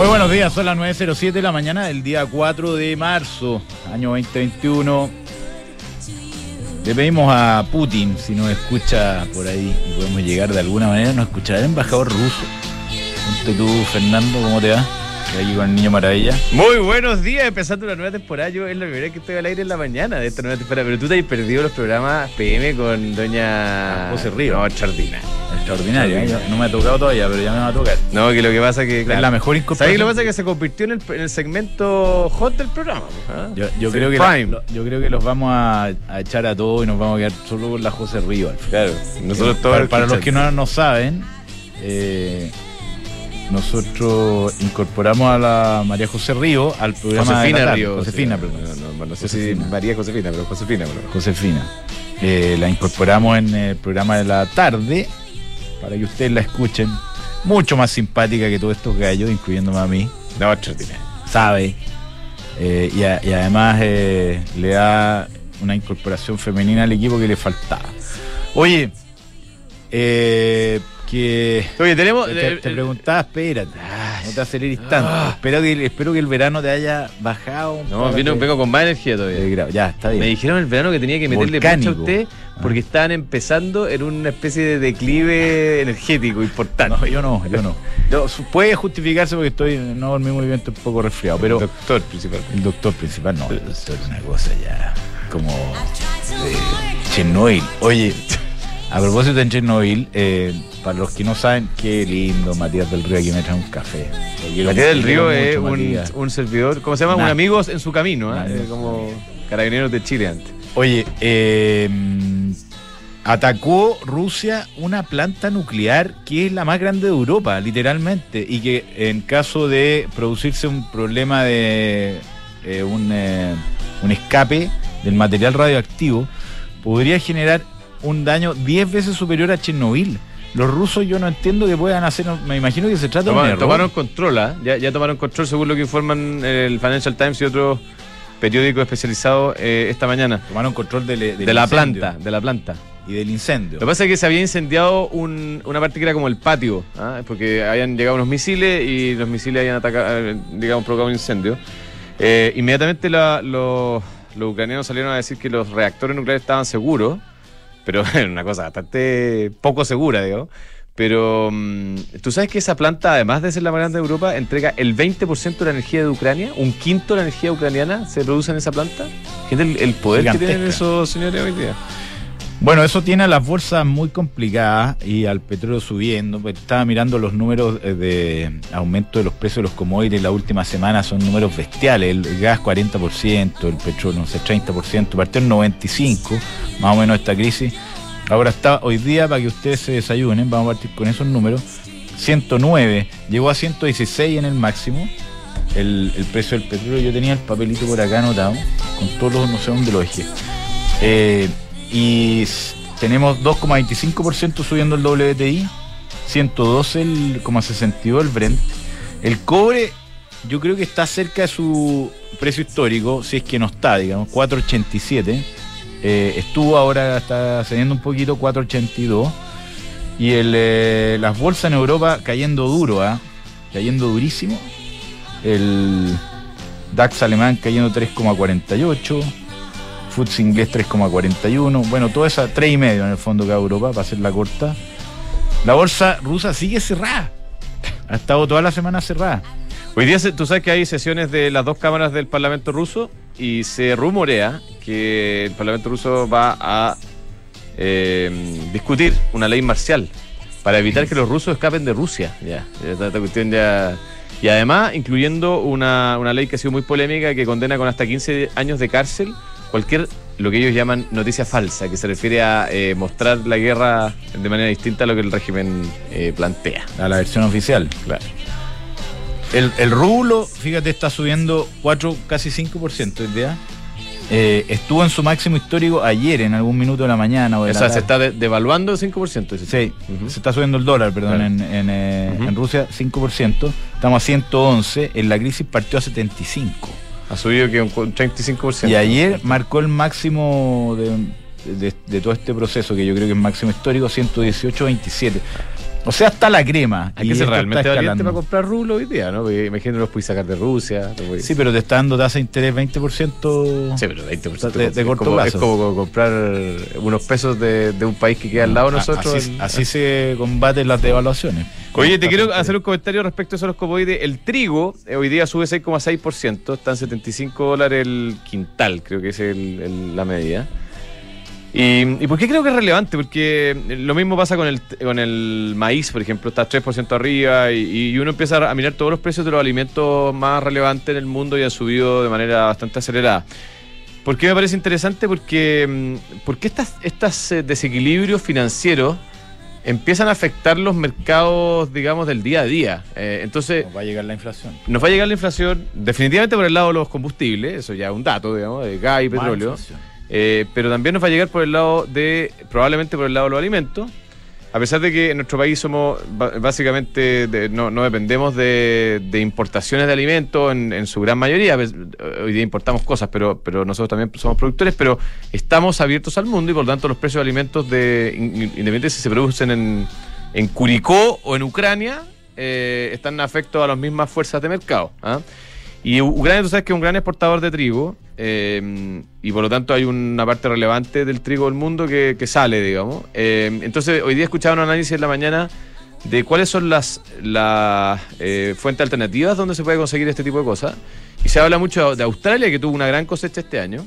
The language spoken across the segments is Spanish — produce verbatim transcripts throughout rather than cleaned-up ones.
Muy buenos días, son las nueve cero siete de la mañana del día cuatro de marzo, año veinte veintiuno. Le pedimos a Putin, si nos escucha por ahí y podemos llegar de alguna manera, nos escuchará el embajador ruso. Ponte tú, Fernando, ¿cómo te va? Estoy aquí con el Niño Maravilla. Muy buenos días, empezando una nueva temporada. Yo es la primera vez que estoy al aire en la mañana de esta nueva temporada, pero tú te has perdido los programas P M con doña José Ríos. No, extraordinaria. Extraordinaria, ¿eh? No me ha tocado todavía, pero ya me va a tocar. No, que lo que pasa que... Claro, es la mejor incorporación. ¿Sabes qué lo que pasa? Que se convirtió en el, en el segmento hot del programa. ¿eh? Yo, yo, creo que la, lo, yo creo que los vamos a, a echar a todos y nos vamos a quedar solo con la José Ríos. Claro, nosotros eh, todos... Para, para los que no nos saben... Eh, nosotros incorporamos a la María José Ríos al programa Josefina de la Ríos. Josefina, sí, perdón. No, no, no sé Josefina. si María Josefina, pero Josefina. Pero... Josefina. Eh, la incorporamos en el programa de la tarde para que ustedes la escuchen. Mucho más simpática que todos estos gallos, incluyéndome a mí. No, extraordinaria. Sabe. Eh, y, a, y además eh, le da una incorporación femenina al equipo que le faltaba. Oye, eh... que Oye, tenemos... Te, te, te preguntaba, espérate, ah, no te aceleres tanto. Ah, espero, que, espero que el verano te haya bajado. No, vino, vengo con más energía todavía. Ya, está bien. Me dijeron el verano que tenía que meterle Volcánico. mucho a usted porque ah. estaban empezando en una especie de declive energético importante. No, yo no, yo no. Yo, puede justificarse porque estoy, no dormí muy bien, estoy un poco resfriado, pero... El doctor principal. El doctor principal, no, el doctor es una cosa ya como de Chernobyl. Oye... A propósito de Chernobyl, eh, para los que no saben, qué lindo Matías del Río, aquí me trae un café. Matías del Río es un, un servidor, ¿cómo se llama? Nah. Un amigo en su camino, ¿eh? eh, como Carabineros de Chile antes. Oye, eh, atacó Rusia una planta nuclear que es la más grande de Europa, literalmente, y que en caso de producirse un problema de eh, un, eh, un escape del material radioactivo, podría generar un daño diez veces superior a Chernobyl. Los rusos yo no entiendo que puedan hacer, me imagino que se trata Toma, de un error. Tomaron control, ¿eh? ya, ya tomaron control según lo que informan el Financial Times y otros periódicos especializados eh, esta mañana. Tomaron control de, de, de la planta, de la planta. Y del incendio. Lo que pasa es que se había incendiado un, una parte que era como el patio, ¿eh? Porque habían llegado unos misiles y los misiles habían atacado, digamos, provocado un incendio. Eh, inmediatamente la, los, los ucranianos salieron a decir que los reactores nucleares estaban seguros, pero es una cosa bastante poco segura, digamos. Pero um, tú sabes que esa planta, además de ser la más grande de Europa, entrega el veinte por ciento de la energía de Ucrania, un quinto de la energía ucraniana se produce en esa planta. ¿Qué es el, el poder gigantesca que tienen esos señores hoy día? Bueno, eso tiene a las bolsas muy complicadas y al petróleo subiendo. Pues estaba mirando los números de aumento de los precios de los commodities la última semana, son números bestiales. El gas cuarenta por ciento, el petróleo no sé, treinta por ciento, partió en noventa y cinco por ciento más o menos esta crisis. Ahora está hoy día, para que ustedes se desayunen, vamos a partir con esos números, ciento nueve, llegó a ciento dieciséis en el máximo el, el precio del petróleo. Yo tenía el papelito por acá anotado con todos los, no sé dónde lo dejé. Eh... Y tenemos dos coma veinticinco por ciento subiendo el W T I, ciento doce coma sesenta y dos el Brent. El cobre yo creo que está cerca de su precio histórico, si es que no está, digamos, cuatro ochenta y siete. Eh, estuvo ahora, está cediendo un poquito, cuatro ochenta y dos. Y el, eh, las bolsas en Europa cayendo duro, ¿eh? Cayendo durísimo. El DAX alemán cayendo tres coma cuarenta y ocho. F T S E inglés tres coma cuarenta y uno, bueno, toda esa tres y medio en el fondo cada Europa, para hacer la corta. La bolsa rusa sigue cerrada, ha estado toda la semana cerrada. Hoy día tú sabes que hay sesiones de las dos cámaras del Parlamento ruso y se rumorea que el Parlamento ruso va a eh, discutir una ley marcial para evitar que los rusos escapen de Rusia. Ya, esta, esta cuestión ya... Y además incluyendo una, una ley que ha sido muy polémica, que condena con hasta quince años de cárcel cualquier, lo que ellos llaman noticia falsa, que se refiere a eh, mostrar la guerra de manera distinta a lo que el régimen eh, plantea. A la versión oficial. Claro. El, el rublo, fíjate, está subiendo cuatro, casi cinco por ciento hoy día. Eh, estuvo en su máximo histórico ayer, en algún minuto de la mañana. O, de o la sea, tarde. se está de, devaluando cinco por ciento. Sí, uh-huh. Se está subiendo el dólar, perdón, claro. en, en, eh, uh-huh. en Rusia, cinco por ciento. Estamos a ciento once, en la crisis partió a setenta y cinco. Ha subido que un treinta y cinco por ciento. Y ayer marcó el máximo de, de, de todo este proceso, que yo creo que es máximo histórico, ciento dieciocho coma veintisiete. O sea, está la crema. Hay y que ser esto realmente está valiente escalando. para comprar rublo hoy día, ¿no? Porque imagínate, los puedes sacar de Rusia. lo puedes- Sí, pero te está dando tasa de interés veinte por ciento. Sí, pero veinte por ciento de- de es corto como, plazo. Es como comprar unos pesos de, de un país que queda al lado de nosotros. Así, en- así se combaten las devaluaciones. Oye, te quiero hacer un comentario respecto a esos commodities. El trigo eh, hoy día sube seis coma seis por ciento, está en setenta y cinco dólares el quintal, creo que es el- el- la medida. ¿Y, ¿Y por qué creo que es relevante? Porque lo mismo pasa con el, con el maíz, por ejemplo, está tres por ciento arriba y, y uno empieza a mirar todos los precios de los alimentos más relevantes en el mundo y han subido de manera bastante acelerada. ¿Por qué me parece interesante? Porque, mm, porque estas, estas eh, desequilibrios financieros empiezan a afectar los mercados, digamos, del día a día. Eh, entonces, Nos va a llegar la inflación. nos va a llegar la inflación definitivamente por el lado de los combustibles, eso ya es un dato, digamos, de gas y Más petróleo. inflación. Eh, pero también nos va a llegar por el lado de, probablemente por el lado de los alimentos, a pesar de que en nuestro país somos, ba- básicamente, de- no, no dependemos de, de importaciones de alimentos en, en su gran mayoría. Ves, hoy día importamos cosas, pero, pero nosotros también somos productores, pero estamos abiertos al mundo y por lo tanto los precios de alimentos, de, in- independientemente si se producen en, en Curicó o en Ucrania, eh, están afectos a las mismas fuerzas de mercado. ¿Ah? Y Ucrania, tú sabes que es un gran exportador de trigo, eh, y por lo tanto hay una parte relevante del trigo del mundo que, que sale, digamos. Eh, entonces, hoy día escuchaba un análisis en la mañana de cuáles son las, las eh, fuentes alternativas donde se puede conseguir este tipo de cosas. Y se habla mucho de Australia, que tuvo una gran cosecha este año.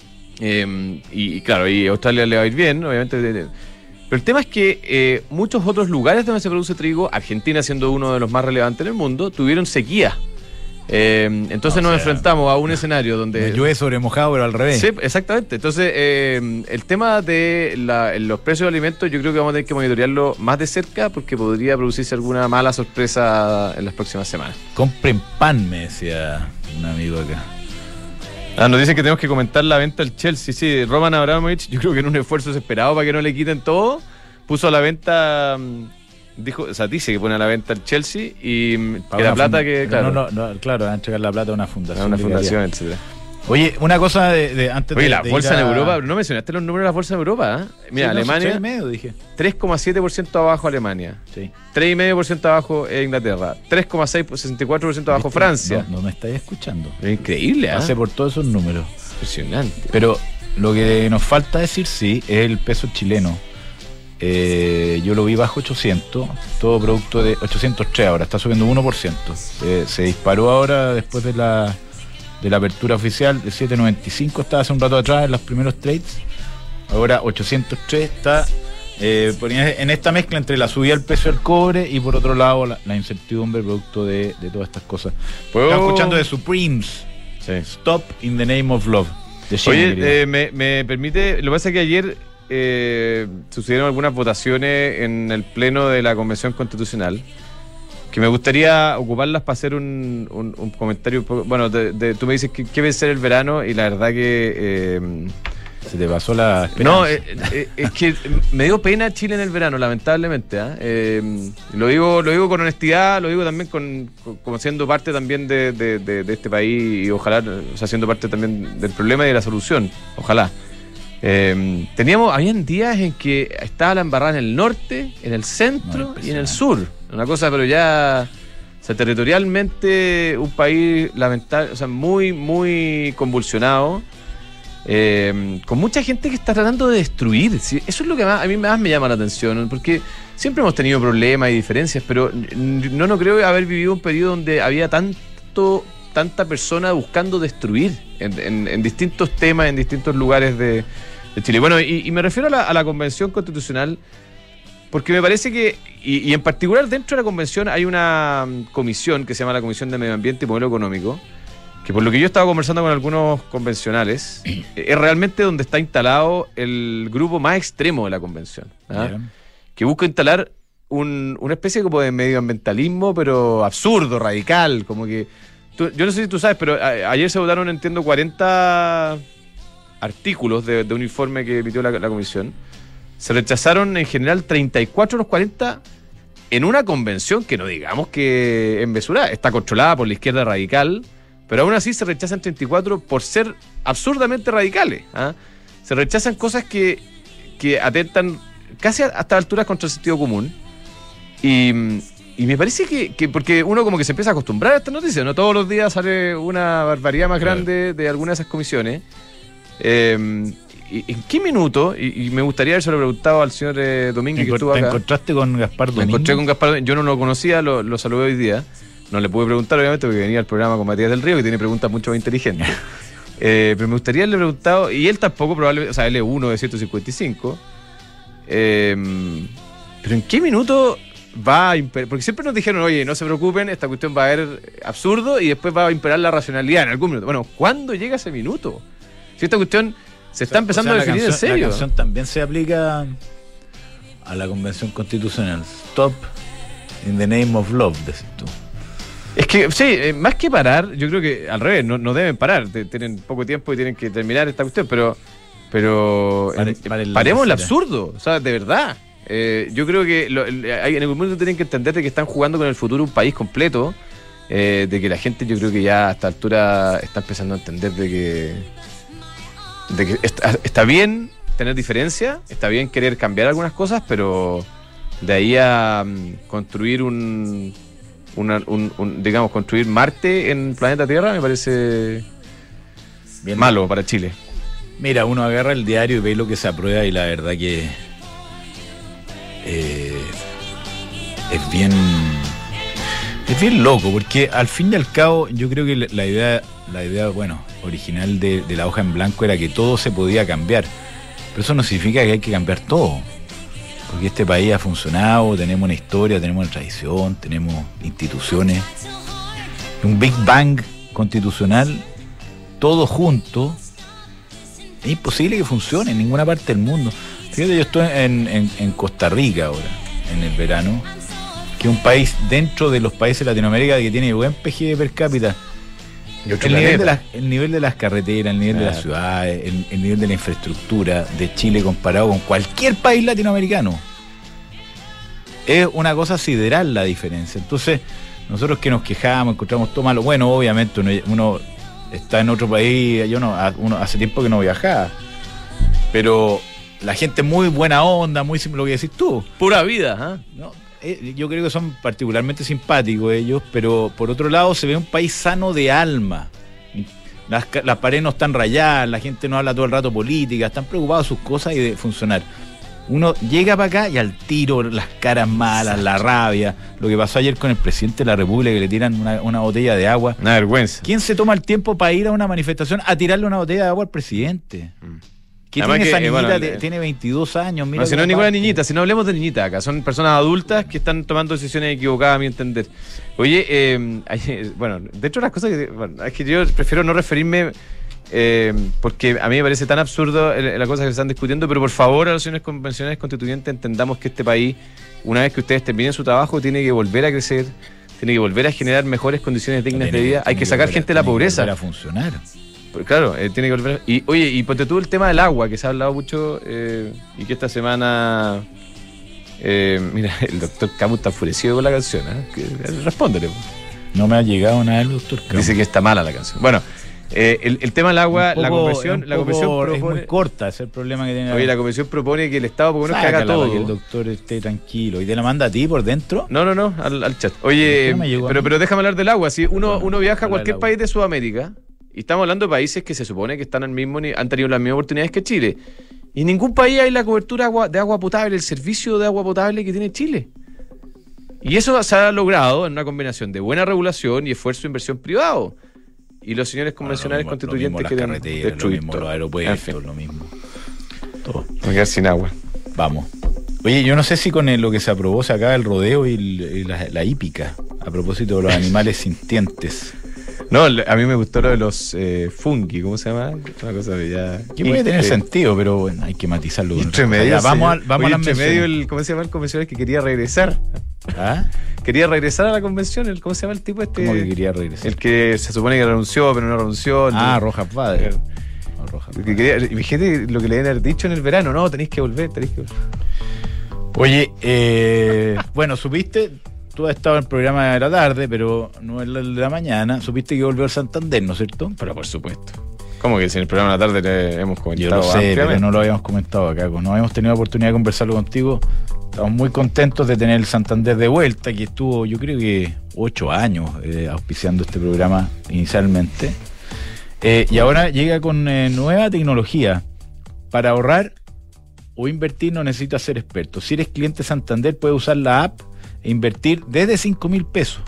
Eh, y, y claro, y a Australia le va a ir bien, obviamente. Pero el tema es que eh, muchos otros lugares donde se produce trigo, Argentina siendo uno de los más relevantes en el mundo, tuvieron sequía. Eh, entonces No, nos o sea, enfrentamos a un escenario donde... Llueve sobre mojado, pero al revés. Sí, exactamente. Entonces, eh, el tema de la- los precios de alimentos, yo creo que vamos a tener que monitorearlo más de cerca porque podría producirse alguna mala sorpresa en las próximas semanas. Compren pan, me decía un amigo acá. Ah, nos dicen que tenemos que comentar la venta del Chelsea. Sí, Roman Abramovich, yo creo que en un esfuerzo desesperado para que no le quiten todo, puso a la venta, mm, dijo, o sea, dice que pone a la venta el Chelsea y mm, Para que la una plata funda- que, no, claro, no, no, claro, van a entregar la plata a una fundación. a una de fundación, caridad. etcétera. Oye, una cosa de, de antes Oye, de, la de bolsa ir en a- Europa, no mencionaste los números de la bolsa en Europa, ¿eh? Mira, Sí, no, si estoy Alemania, en medio, dije. tres coma siete por ciento abajo Alemania, Sí. tres coma cinco por ciento abajo Inglaterra, tres coma seis por ciento, sesenta y cuatro por ciento abajo ¿Viste? Francia. No, no me estáis escuchando. Es increíble, ¿ah? Pasé por todos esos números. Impresionante. Pero lo que nos falta decir, sí, es el peso chileno. Eh, yo lo vi bajo ochocientos, todo producto de ochocientos tres ahora, está subiendo uno por ciento. Se, se disparó ahora después de la, de la apertura oficial de siete noventa y cinco, estaba hace un rato atrás en los primeros trades. Ahora ochocientos tres está eh, ponía en esta mezcla entre la subida del precio del cobre y por otro lado la, la incertidumbre producto de, de todas estas cosas. ¿Puedo- Estamos escuchando de Supremes, Sí. Stop in the Name of Love. de Shane, querido. Oye, eh, me, me permite, lo que pasa es que ayer eh, sucedieron algunas votaciones en el pleno de la Convención Constitucional que me gustaría ocuparlas para hacer un, un, un comentario un poco- bueno, de- de- tú me dices que qué va a ser el verano y la verdad que eh, Se te pasó la no, esperanza. eh, eh, es que me dio pena Chile en el verano, lamentablemente. ¿ah? Eh, lo digo lo digo con honestidad, lo digo también con, con- como siendo parte también de, de- de- de este país y ojalá, o sea, siendo parte también del problema y de la solución, ojalá. Eh, teníamos, habían días en que estaba la embarrada en el norte, en el centro No, y en el sur. Una cosa, pero ya, o sea, territorialmente un país lamentable, o sea, muy, muy convulsionado. Eh, con mucha gente que está tratando de destruir. ¿Sí? Eso es lo que más, a mí más me llama la atención, porque siempre hemos tenido problemas y diferencias, pero no, no creo haber vivido un periodo donde había tanto, tanta persona buscando destruir en, en- en distintos temas, en distintos lugares de, de Chile. Bueno, y, y me refiero a la, a la Convención Constitucional, porque me parece que, y, y en particular dentro de la Convención hay una mm, comisión que se llama la Comisión de Medio Ambiente y Modelo Económico, que por lo que yo estaba conversando con algunos convencionales, es realmente donde está instalado el grupo más extremo de la convención, ¿ah? Ya. Que busca instalar un- una especie como de medioambientalismo, pero absurdo, radical, como que... tú- yo no sé si tú sabes, pero a- ayer se votaron, entiendo, cuarenta artículos de, de un informe que emitió la, la comisión. Se rechazaron en general treinta y cuatro de los cuarenta en una convención que no digamos que en mesura, está controlada por la izquierda radical, pero aún así se rechazan treinta y cuatro por ser absurdamente radicales. ¿Ah? Se rechazan cosas que, que atentan casi a- hasta alturas contra el sentido común. Y, y me parece que, que, porque uno como que se empieza a acostumbrar a esta noticia, ¿no? Todos los días sale una barbaridad más grande de alguna de esas comisiones. Eh, ¿En qué minuto? Y, y me gustaría haberse lo preguntado al señor eh, Domínguez, que estuvo acá. ¿Te encontraste con Gaspar Domínguez? Me encontré con Gaspar Domínguez. Yo no lo conocía, lo, lo saludé hoy día. No le pude preguntar, obviamente, porque venía al programa con Matías del Río, que tiene preguntas mucho más inteligentes. eh, pero me gustaría haberle preguntado, y él tampoco probablemente, o sea, él es uno de ciento cincuenta y cinco. Eh, pero ¿en qué minuto va a imperar? Porque siempre nos dijeron, oye, no se preocupen, esta cuestión va a ser absurdo y después va a imperar la racionalidad en algún minuto. Bueno, ¿cuándo llega ese minuto? Si esta cuestión se está empezando o sea, a definir canción, en serio. La canción también se aplica a la Convención Constitucional. Stop in the name of love, decís tú. Es que, sí, eh, más que parar, yo creo que al revés, no, no deben parar. Te, tienen poco tiempo y tienen que terminar esta cuestión, pero pero Pare, eh, pare el paremos el será. absurdo, o sea, de verdad. Eh, yo creo que lo, hay, en algún momento tienen que entender de que están jugando con el futuro un país completo, eh, de que la gente, yo creo que ya a esta altura está empezando a entender de que de que está, está bien tener diferencia, está bien querer cambiar algunas cosas, pero de ahí a um, construir un, una, un, un digamos construir Marte en planeta Tierra me parece bien malo para Chile. Mira, uno agarra el diario y ve lo que se aprueba y la verdad que eh, es bien es bien loco, porque al fin y al cabo yo creo que la idea la idea, bueno, original de, de la hoja en blanco era que todo se podía cambiar, pero eso no significa que hay que cambiar todo, porque este país ha funcionado, tenemos una historia, tenemos una tradición, tenemos instituciones, un Big Bang constitucional, todo junto. Es imposible que funcione en ninguna parte del mundo. Fíjate, yo estoy en, en, en Costa Rica ahora, en el verano, que es un país dentro de los países de Latinoamérica que tiene buen P G per cápita. El nivel, de las, el nivel de las carreteras, el nivel claro. de las ciudades, el, el nivel de la infraestructura de Chile comparado con cualquier país latinoamericano. Es una cosa sideral la diferencia. Entonces, nosotros que nos quejamos, encontramos todo malo, bueno, obviamente uno, uno está en otro país, yo no, uno hace tiempo que no viajaba, pero la gente es muy buena onda, muy simple, lo que decís tú. Pura vida, ¿eh? ¿No? Eh, yo creo que son particularmente simpáticos ellos, pero por otro lado se ve un país sano de alma. Las, las paredes no están rayadas, la gente no habla todo el rato política, están preocupados de sus cosas y de funcionar. Uno llega para acá y al tiro, las caras malas, la rabia, lo que pasó ayer con el presidente de la República, que le tiran una, una botella de agua. Una vergüenza. ¿Quién se toma el tiempo para ir a una manifestación a tirarle una botella de agua al presidente? Mm. ¿Qué tiene que, esa niñita? Eh, bueno, de, tiene veintidós años. Mira, no, si no es ninguna niñita, si no hablemos de niñita acá, son personas adultas que están tomando decisiones equivocadas a mi entender. Oye, eh, hay, bueno, de hecho las cosas que, bueno, es que yo prefiero no referirme eh, porque a mí me parece tan absurdo las cosas que se están discutiendo, pero por favor a los señores convencionales constituyentes entendamos que este país, una vez que ustedes terminen su trabajo, tiene que volver a crecer, tiene que volver a generar mejores condiciones dignas tiene, de vida, hay que sacar volver, gente de la pobreza. Volver a funcionar. Pues claro, eh, tiene que volver. A... Y oye, y ponte tú el tema del agua, que se ha hablado mucho eh, y que esta semana. Eh, mira, el doctor Camus está enfurecido con la canción, ¿eh? Que, eh, respóndele. No me ha llegado nada el doctor Camus. Dice que está mala la canción. Bueno, eh, el, el tema del agua, poco, la convención, la convención propone. Es muy corta, ese es el problema que tiene. Oye, la convención propone que el Estado por lo menos que haga todo. Para que el doctor esté tranquilo. ¿Y te la manda a ti por dentro? No, no, no, al, al chat. Oye, pero, pero déjame hablar del agua. Si uno, uno viaja a cualquier país de Sudamérica. Y estamos hablando de países que se supone que están al mismo han tenido las mismas oportunidades que Chile. Y en ningún país hay la cobertura agua, de agua potable, el servicio de agua potable que tiene Chile. Y eso se ha logrado en una combinación de buena regulación y esfuerzo de inversión privado. Y los señores convencionales bueno, lo mismo, constituyentes lo quieren destruir lo mismo, los aeropuertos, en fin. Lo mismo. Todo. Vamos a quedar sin agua. Vamos. Oye, yo no sé si con el, lo que se aprobó se acaba el rodeo y, el, y la, la hípica, a propósito de los animales sintientes. No, a mí me gustó lo de los eh, fungi, ¿cómo se llama? Una cosa de ya... Que puede tener sentido, pero bueno, hay que matizarlo. Entre medio, vamos a, vamos Oye, a las entre medio el, ¿cómo se llama el convencional que quería regresar? ¿Ah? Quería regresar a la convención, el, ¿cómo se llama el tipo este? ¿Cómo que quería regresar? El que se supone que renunció, pero no renunció. Ah, Rojas Padre. No, Rojas Padre. Quería, imagínate lo que le habían dicho en el verano, no, tenéis que volver, tenéis que volver. Oye, eh, bueno, ¿supiste? Tú has estado en el programa de la tarde, pero no en el de la mañana. Supiste que volvió al Santander, ¿no es cierto? Pero por supuesto. ¿Cómo que si en el programa de la tarde le hemos comentado? Yo lo sé, pero no lo habíamos comentado acá. No habíamos tenido la oportunidad de conversarlo contigo. Estamos muy contentos de tener el Santander de vuelta, que estuvo, yo creo que ocho años eh, auspiciando este programa inicialmente. Eh, y ahora llega con eh, nueva tecnología. Para ahorrar o invertir no necesitas ser experto. Si eres cliente Santander, puedes usar la app e invertir desde cinco mil pesos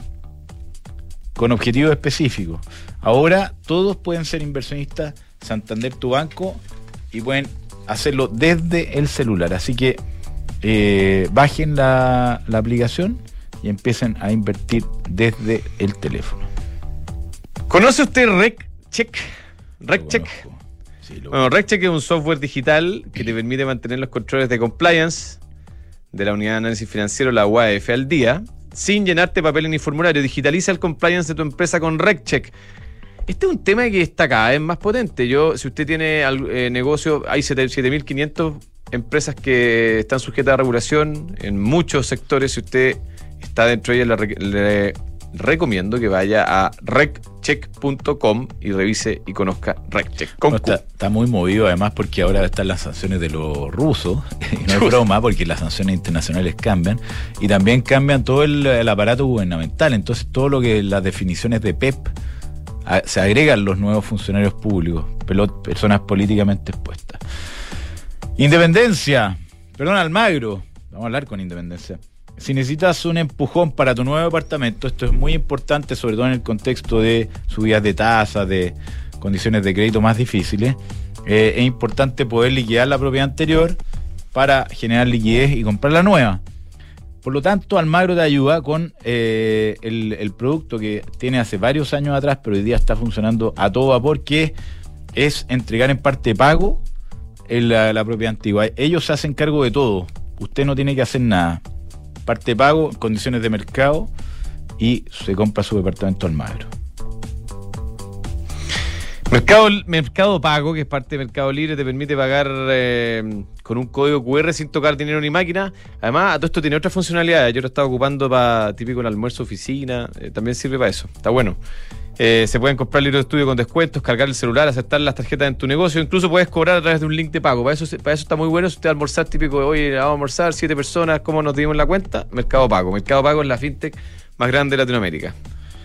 con objetivos específicos. Ahora todos pueden ser inversionistas Santander Tu Banco y pueden hacerlo desde el celular. Así que eh, bajen la, la aplicación y empiecen a invertir desde el teléfono. ¿Conoce usted RecCheck? RecCheck. Sí, bueno, RecCheck es un software digital que te permite mantener los controles de compliance de la Unidad de Análisis Financiero, la U A F, al día, sin llenarte papel ni formulario. Digitaliza el compliance de tu empresa con RecCheck. Este es un tema que está cada vez más potente. Yo, si usted tiene eh, negocio, hay siete mil quinientas empresas que están sujetas a regulación en muchos sectores. Si usted está dentro de ellas, le, le recomiendo que vaya a reccheck punto com y revise y conozca RecCheck. No, está, está muy movido además porque ahora están las sanciones de los rusos, y no es broma porque las sanciones internacionales cambian y también cambian todo el, el aparato gubernamental. Entonces todo lo que las definiciones de P E P a, se agregan los nuevos funcionarios públicos, pelot, personas políticamente expuestas. Independencia, perdón, Almagro, vamos a hablar con Independencia. Si necesitas un empujón para tu nuevo departamento, esto es muy importante, sobre todo en el contexto de subidas de tasas, de condiciones de crédito más difíciles. Eh, es importante poder liquidar la propiedad anterior para generar liquidez y comprar la nueva. Por lo tanto, Almagro te ayuda con eh, el, el producto que tiene hace varios años atrás, pero hoy día está funcionando a todo vapor, que es entregar en parte pago en la, la propiedad antigua. Ellos se hacen cargo de todo. Usted no tiene que hacer nada. Parte pago, condiciones de mercado y se compra su departamento Almagro. Mercado, Mercado Pago, que es parte de Mercado Libre, te permite pagar eh, con un código cu erre sin tocar dinero ni máquina. Además, todo esto tiene otras funcionalidades. Yo lo estaba ocupando para típico el almuerzo oficina. Eh, también sirve para eso. Está bueno. Eh, se pueden comprar libros de estudio con descuentos, cargar el celular, aceptar las tarjetas en tu negocio, incluso puedes cobrar a través de un link de pago. Para eso, para eso está muy bueno. Si usted va a almorzar, típico de hoy, vamos a almorzar, siete personas, ¿cómo nos dimos la cuenta? Mercado Pago. Mercado Pago es la fintech más grande de Latinoamérica.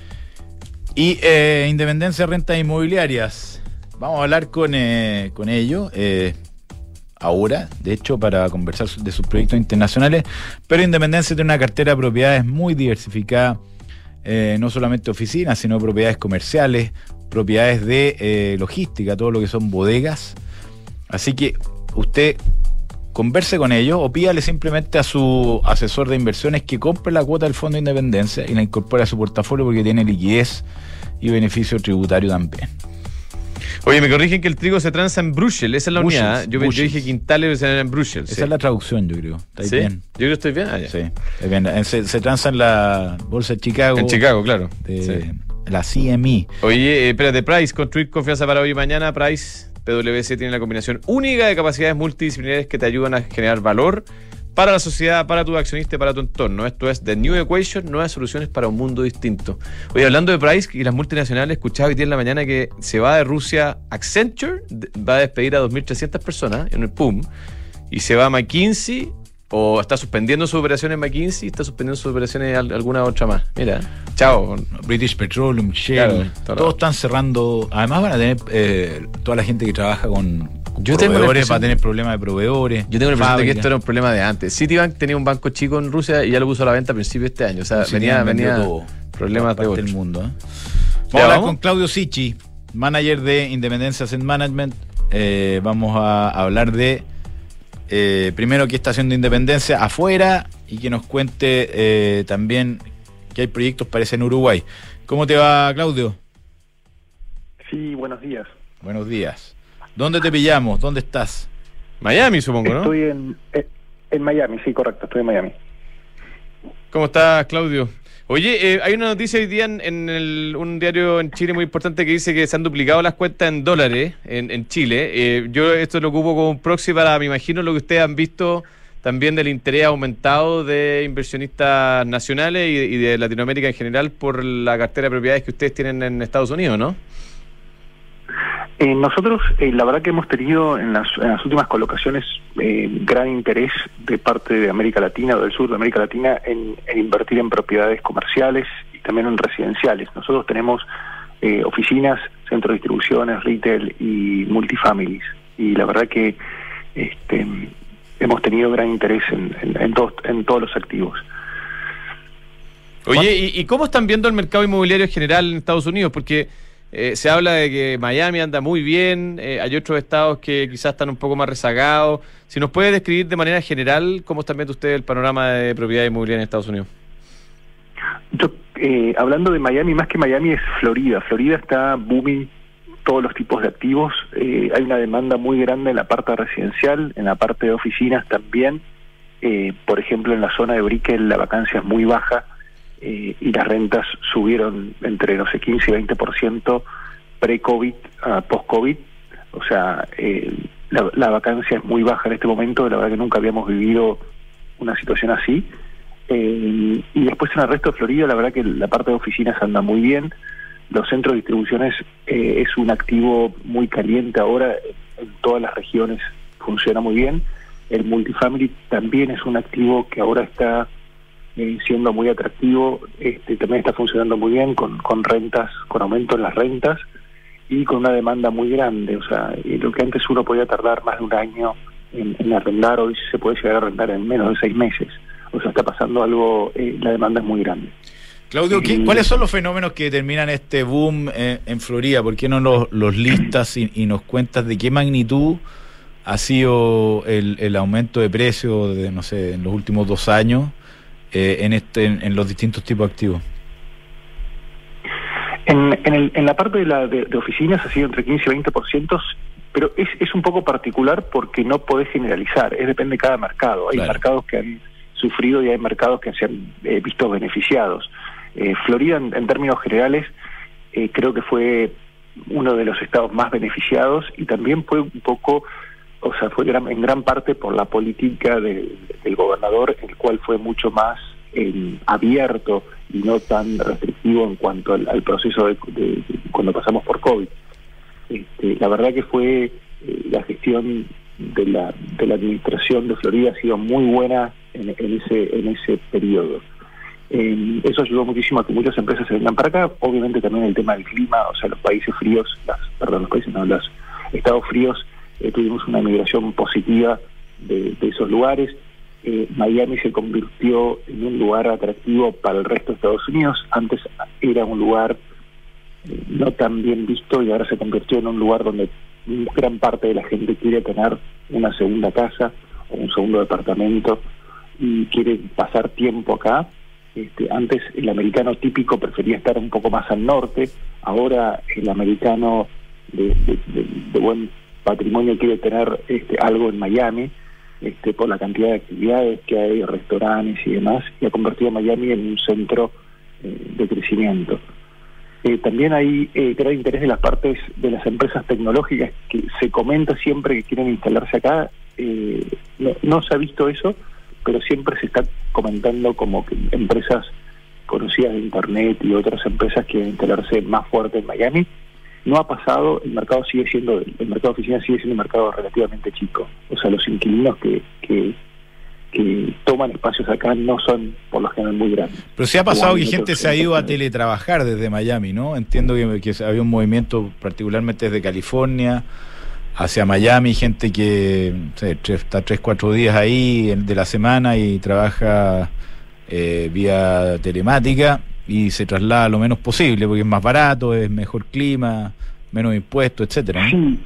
Y eh, Independencia Rentas Inmobiliarias. Vamos a hablar con, eh, con ellos eh, ahora, de hecho, para conversar de sus proyectos internacionales. Pero Independencia tiene una cartera de propiedades muy diversificada. Eh, no solamente oficinas, sino propiedades comerciales, propiedades de eh, logística, todo lo que son bodegas. Así que usted converse con ellos o pídale simplemente a su asesor de inversiones que compre la cuota del Fondo de Independencia y la incorpore a su portafolio porque tiene liquidez y beneficio tributario también. Oye, me corrigen que el trigo se transa en Brussels, esa es la Brussels, unidad. Yo, yo dije Quintales, pero se en Brussels. Esa sí. es la traducción, yo creo. ¿Está ¿Sí? bien? Yo creo que estoy bien. Ah, ya. Sí, está bien. Se, se transa en la bolsa de Chicago. En Chicago, claro. De Sí. la C M E. Oye, eh, espérate, Price, construir confianza para hoy y mañana. Price, P W C tiene la combinación única de capacidades multidisciplinarias que te ayudan a generar valor para la sociedad, para tu accionista y para tu entorno. Esto es The New Equation, nuevas soluciones para un mundo distinto. Oye, hablando de Price y las multinacionales, escuchaba hoy día en la mañana que se va de Rusia Accenture, va a despedir a dos mil trescientas personas en el P U M, y se va a McKinsey, o está suspendiendo sus operaciones en McKinsey, está suspendiendo sus operaciones en alguna otra más. Mira, chao. British Petroleum, Shell, Claro, todo. todos están cerrando. Además van a tener eh, toda la gente que trabaja con Yo tengo la proveedores, impresión- va a tener problemas de proveedores. Yo tengo la impresión de que fábricas. esto era un problema de antes. Citibank tenía un banco chico en Rusia y ya lo puso a la venta a principios de este año. O sea, Sí, venía, han vendido venía todo. problemas de Parte otro. del mundo. ¿eh? Vamos ¿Ya a hablar vamos? con Claudio Sichi, manager de Independencia Asset Management. Eh, vamos a hablar de eh, primero qué está haciendo Independencia afuera y que nos cuente eh, también que hay proyectos parece en Uruguay. ¿Cómo te va, Claudio? Sí, buenos días. Buenos días. ¿Dónde te pillamos? ¿Dónde estás? Miami, supongo, ¿no? Estoy en, eh, en Miami, sí, correcto, estoy en Miami. ¿Cómo estás, Claudio? Oye, eh, hay una noticia hoy día en, en el- un diario en Chile muy importante que dice que se han duplicado las cuentas en dólares en, en Chile. Eh, yo esto lo ocupo como un proxy para, me imagino, lo que ustedes han visto también del interés aumentado de inversionistas nacionales y, y de Latinoamérica en general por la cartera de propiedades que ustedes tienen en Estados Unidos, ¿no? Eh, nosotros, eh, la verdad que hemos tenido en las, en las últimas colocaciones eh, gran interés de parte de América Latina o del sur de América Latina en, en invertir en propiedades comerciales y también en residenciales. Nosotros tenemos eh, oficinas, centros de distribuciones, retail y multifamilies. Y la verdad que este, hemos tenido gran interés en, en, en, todos, en todos los activos. Oye, ¿y, ¿y cómo están viendo el mercado inmobiliario en general en Estados Unidos? Porque Eh, se habla de que Miami anda muy bien, eh, hay otros estados que quizás están un poco más rezagados. Si nos puede describir de manera general cómo están viendo ustedes el panorama de propiedad inmobiliaria en Estados Unidos. Yo, eh, hablando de Miami, más que Miami es Florida. Florida está booming todos los tipos de activos. Eh, hay una demanda muy grande en la parte residencial, en la parte de oficinas también. Eh, por ejemplo, en la zona de Brickell la vacancia es muy baja. Eh, y las rentas subieron entre, no sé, quince y veinte por ciento pre-COVID a post-COVID. O sea, eh, la, la vacancia es muy baja en este momento. La verdad que nunca habíamos vivido una situación así. Eh, y después en el resto de Florida, la verdad que la parte de oficinas anda muy bien. Los centros de distribuciones eh, es un activo muy caliente ahora. En, en todas las regiones funciona muy bien. El multifamily también es un activo que ahora está siendo muy atractivo, este, también está funcionando muy bien con, con rentas, con aumento en las rentas y con una demanda muy grande. O sea, y lo que antes uno podía tardar más de un año en, en arrendar, hoy se puede llegar a arrendar en menos de seis meses. O sea, está pasando algo, eh, la demanda es muy grande. Claudio, ¿qué, ¿cuáles son los fenómenos que determinan este boom eh, en Florida? ¿Por qué no los, los listas y, y nos cuentas de qué magnitud ha sido el, el aumento de precios de, no sé, en los últimos dos años? Eh, en este en, en los distintos tipos de activos. En, en, el, en la parte de, la, de, de oficinas ha sido entre quince y veinte por ciento, pero es, es un poco particular porque no podés generalizar, es depende de cada mercado. Hay claro. mercados que han sufrido y hay mercados que se han eh, visto beneficiados. Eh, Florida, en, en términos generales, eh, creo que fue uno de los estados más beneficiados y también fue un poco... O sea, fue gran, en gran parte por la política de, del gobernador, el cual fue mucho más eh, abierto y no tan restrictivo en cuanto al, al proceso de, de, de cuando pasamos por COVID. Este, la verdad que fue eh, la gestión de la de la administración de Florida ha sido muy buena en, en ese en ese periodo. Eh, eso ayudó muchísimo a que muchas empresas se vengan para acá. Obviamente también el tema del clima, o sea, los países fríos, las, perdón, los países no, los estados fríos. Eh, tuvimos una migración positiva de, de esos lugares. Eh, Miami se convirtió en un lugar atractivo para el resto de Estados Unidos. Antes era un lugar eh, no tan bien visto y ahora se convirtió en un lugar donde gran parte de la gente quiere tener una segunda casa o un segundo departamento y quiere pasar tiempo acá. Este, antes el americano típico prefería estar un poco más al norte, ahora el americano de, de, de, de buen patrimonio quiere tener este, algo en Miami, este, por la cantidad de actividades que hay, restaurantes y demás, y ha convertido a Miami en un centro eh, de crecimiento. Eh, también hay eh, gran interés de las partes de las empresas tecnológicas que se comenta siempre que quieren instalarse acá. Eh, no, no se ha visto eso, pero siempre se está comentando como que empresas conocidas de Internet y otras empresas quieren instalarse más fuerte en Miami. No ha pasado, el mercado sigue siendo, el mercado de oficinas sigue siendo un mercado relativamente chico. O sea, los inquilinos que, que, que toman espacios acá no son por lo general muy grandes. Pero sí ha pasado que gente se ha ido a teletrabajar desde Miami, ¿no? Entiendo que, que había un movimiento particularmente desde California hacia Miami, gente que sé, está tres, cuatro días ahí de la semana y trabaja eh, vía telemática y se traslada lo menos posible porque es más barato, es mejor clima, menos impuestos, etcétera, ¿no? Sí,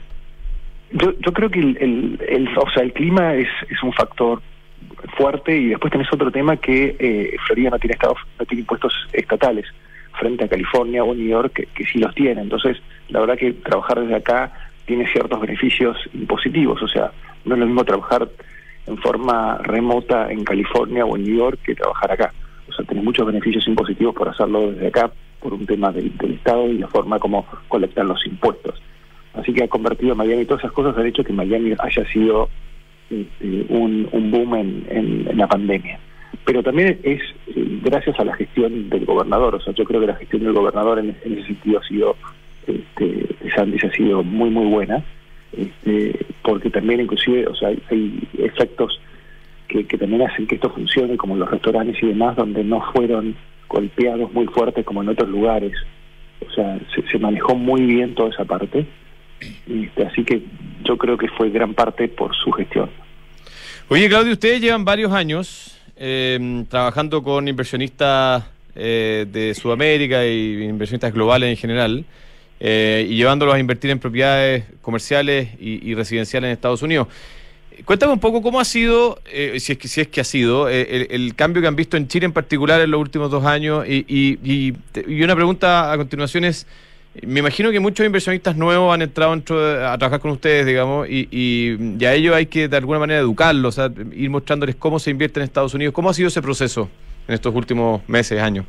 yo yo creo que el, el, el o sea el clima es, es un factor fuerte y después tenés otro tema que eh, Florida no tiene estados, no tiene impuestos estatales frente a California o New York que, que sí los tiene. Entonces la verdad que trabajar desde acá tiene ciertos beneficios impositivos, o sea, no es lo mismo trabajar en forma remota en California o en New York que trabajar acá. O sea, tenés muchos beneficios impositivos por hacerlo desde acá, por un tema del, del Estado y la forma como colectar los impuestos. Así que ha convertido a Miami, todas esas cosas han hecho que Miami haya sido este, un, un boom en, en, en la pandemia. Pero también es eh, gracias a la gestión del gobernador. O sea, yo creo que la gestión del gobernador en, en ese sentido ha sido este, Sandy ha sido muy muy buena, este, porque también inclusive, o sea, hay, hay efectos que, que también hacen que esto funcione, como los restaurantes y demás, donde no fueron golpeados muy fuertes como en otros lugares. O sea, se, se manejó muy bien toda esa parte, este, así que yo creo que fue gran parte por su gestión. Oye, Claudio, ustedes llevan varios años eh, trabajando con inversionistas eh, de Sudamérica y inversionistas globales en general, eh, y llevándolos a invertir en propiedades comerciales y, y residenciales en Estados Unidos. Cuéntame un poco cómo ha sido, eh, si es que si es que ha sido, eh, el, el cambio que han visto en Chile en particular en los últimos dos años. Y, y, y, y una pregunta a continuación es, me imagino que muchos inversionistas nuevos han entrado dentro de, a trabajar con ustedes, digamos, y, y, y a ellos hay que de alguna manera educarlos, o sea, ir mostrándoles cómo se invierte en Estados Unidos. ¿Cómo ha sido ese proceso en estos últimos meses, años?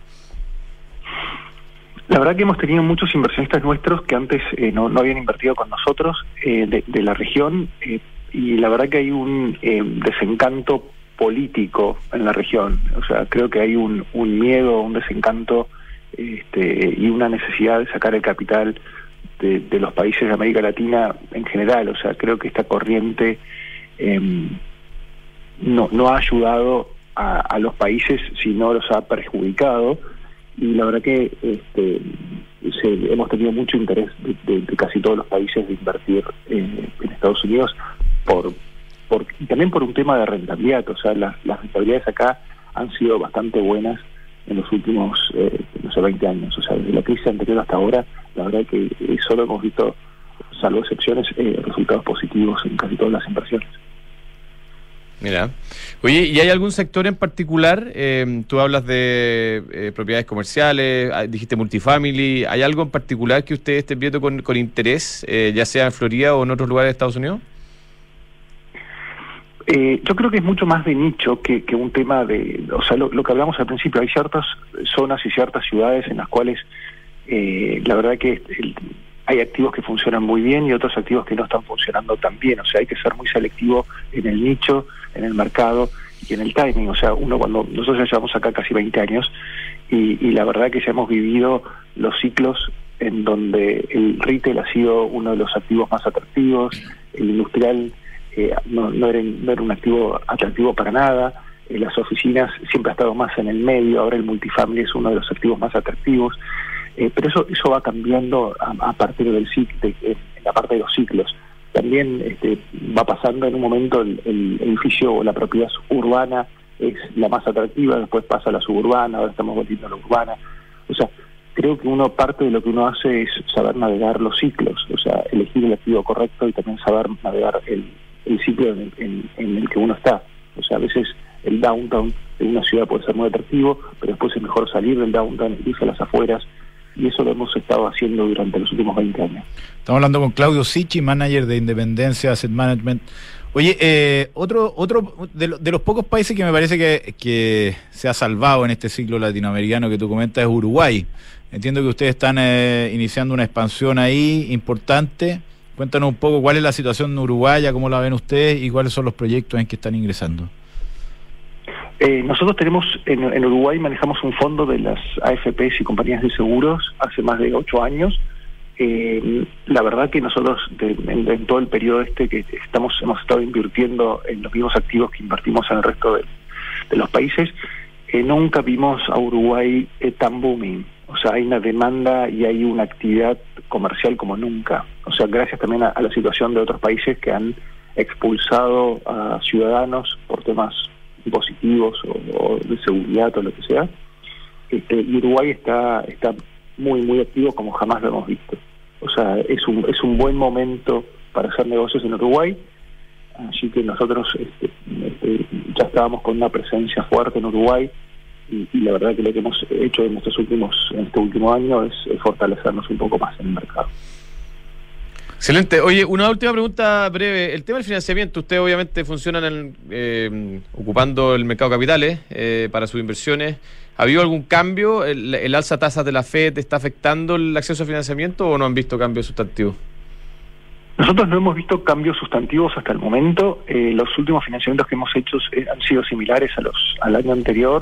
La verdad que hemos tenido muchos inversionistas nuestros que antes eh, no, no habían invertido con nosotros, eh, de, de la región, eh, y la verdad que hay un eh, desencanto político en la región. O sea, creo que hay un, un miedo, un desencanto este, y una necesidad de sacar el capital de, de los países de América Latina en general. O sea, creo que esta corriente eh, no, no ha ayudado a, a los países, sino los ha perjudicado. Y la verdad que este, se, hemos tenido mucho interés de, de, de casi todos los países de invertir eh, en Estados Unidos, por, por y también por un tema de rentabilidad. O sea, las, las rentabilidades acá han sido bastante buenas en los últimos, eh, no sé, veinte años. O sea, desde la crisis anterior hasta ahora, la verdad que eh, solo hemos visto, salvo excepciones, eh, resultados positivos en casi todas las inversiones. Mira, oye, ¿y hay algún sector en particular? Eh, tú hablas de eh, propiedades comerciales, dijiste multifamily. ¿Hay algo en particular que ustedes estén viendo con, con interés, eh, ya sea en Florida o en otros lugares de Estados Unidos? Eh, yo creo que es mucho más de nicho que, que un tema de... O sea, lo, lo que hablamos al principio, hay ciertas zonas y ciertas ciudades en las cuales eh, la verdad que el, hay activos que funcionan muy bien y otros activos que no están funcionando tan bien. O sea, hay que ser muy selectivo en el nicho, en el mercado y en el timing. O sea, uno cuando nosotros ya llevamos acá casi veinte años y, y la verdad que ya hemos vivido los ciclos en donde el retail ha sido uno de los activos más atractivos, el industrial eh, no, no, era, no era un activo atractivo para nada, eh, las oficinas siempre ha estado más en el medio, ahora el multifamily es uno de los activos más atractivos. Eh, pero eso eso va cambiando a, a partir del ciclo, de, de, en la parte de los ciclos. También este, va pasando en un momento el, el edificio o la propiedad urbana es la más atractiva, después pasa a la suburbana, ahora estamos volviendo a la urbana. O sea, creo que uno parte de lo que uno hace es saber navegar los ciclos, o sea, elegir el activo correcto y también saber navegar el, el ciclo en, en, en el que uno está. O sea, a veces el downtown de una ciudad puede ser muy atractivo, pero después es mejor salir del downtown y irse a las afueras. Y eso lo hemos estado haciendo durante los últimos veinte años. Estamos hablando con Claudio Sichi, manager de Independencia Asset Management. Oye, eh, otro otro de, lo, de los pocos países que me parece que, que se ha salvado en este ciclo latinoamericano que tú comentas es Uruguay. Entiendo que ustedes están eh, iniciando una expansión ahí importante. Cuéntanos un poco cuál es la situación uruguaya, cómo la ven ustedes y cuáles son los proyectos en que están ingresando. Eh, nosotros tenemos, en, en Uruguay manejamos un fondo de las A F Pes y compañías de seguros hace más de ocho años. Eh, la verdad que nosotros de, en, en todo el periodo este que estamos hemos estado invirtiendo en los mismos activos que invertimos en el resto de, de los países, eh, nunca vimos a Uruguay eh, tan booming. O sea, hay una demanda y hay una actividad comercial como nunca. O sea, gracias también a, a la situación de otros países que han expulsado a ciudadanos por temas impositivos o, o de seguridad o lo que sea, este, y Uruguay está está muy muy activo como jamás lo hemos visto. O sea, es un es un buen momento para hacer negocios en Uruguay, así que nosotros este, este, ya estábamos con una presencia fuerte en Uruguay y, y la verdad que lo que hemos hecho en estos últimos en este último año es, es fortalecernos un poco más en el mercado. Excelente. Oye, una última pregunta breve. El tema del financiamiento, ustedes obviamente funcionan en, eh, ocupando el mercado de capitales eh, para sus inversiones. ¿Ha habido algún cambio? ¿El, el alza de tasas de la Fed está afectando el acceso a financiamiento o no han visto cambios sustantivos? Nosotros no hemos visto cambios sustantivos hasta el momento. Eh, los últimos financiamientos que hemos hecho eh, han sido similares a los al año anterior.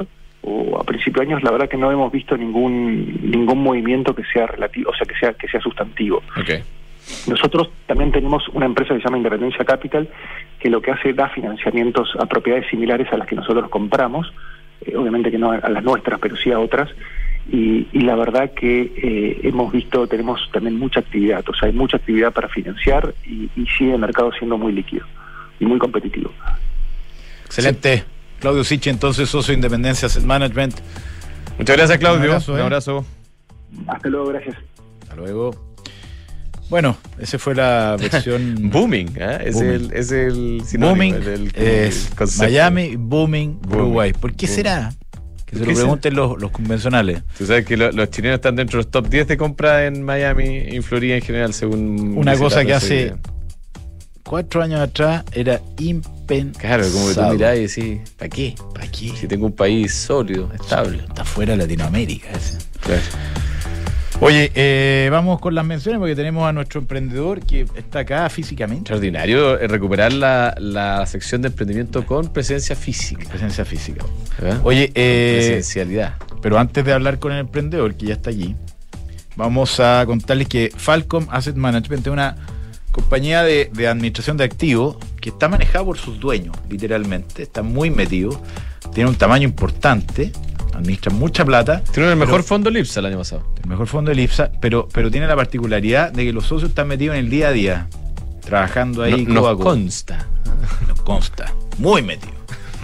o a principio de años, la verdad que no hemos visto ningún ningún movimiento que sea relativo, o sea, que sea que sea sustantivo. Okay. Nosotros también tenemos una empresa que se llama Independencia Capital, que lo que hace da financiamientos a propiedades similares a las que nosotros compramos, eh, obviamente que no a las nuestras, pero sí a otras, y, y la verdad que eh, hemos visto, tenemos también mucha actividad, o sea, hay mucha actividad para financiar y, y sigue el mercado siendo muy líquido y muy competitivo. Excelente. Sí. Claudio Siche, entonces, socio de Independencia Asset Management. Muchas gracias, Claudio. Un abrazo. Un ¿eh? abrazo. Hasta luego, gracias. Hasta luego. Bueno, esa fue la versión... Booming, ¿eh? Es, booming. El, es el sinónimo. Booming el, el, es el Miami, booming, booming, Uruguay. ¿Por qué booming. será? Que se ¿Qué lo pregunten los, los convencionales. Tú sabes que lo, los chilenos están dentro de los top diez de compra en Miami y en Florida en general, según... Una cosa que hace cuatro años atrás era impensable. Claro, como que tú mirás y decís, ¿para qué? ¿Para qué? Si tengo un país sólido, estable. Está fuera de Latinoamérica ese. Claro. Oye, eh, vamos con las menciones porque tenemos a nuestro emprendedor que está acá físicamente. Extraordinario recuperar la, la sección de emprendimiento con presencia física. Presencia física. ¿Eh? Oye, eh, presencialidad. Pero antes de hablar con el emprendedor que ya está allí, vamos a contarles que Falcom Asset Management es una compañía de, de administración de activos que está manejada por sus dueños, literalmente. Está muy metido, tiene un tamaño importante, administra mucha plata. Tiene el mejor pero, fondo Lipsa el año pasado. El mejor fondo de Lipsa, pero, pero tiene la particularidad de que los socios están metidos en el día a día, trabajando ahí. No, nos consta. Nos consta, muy metido.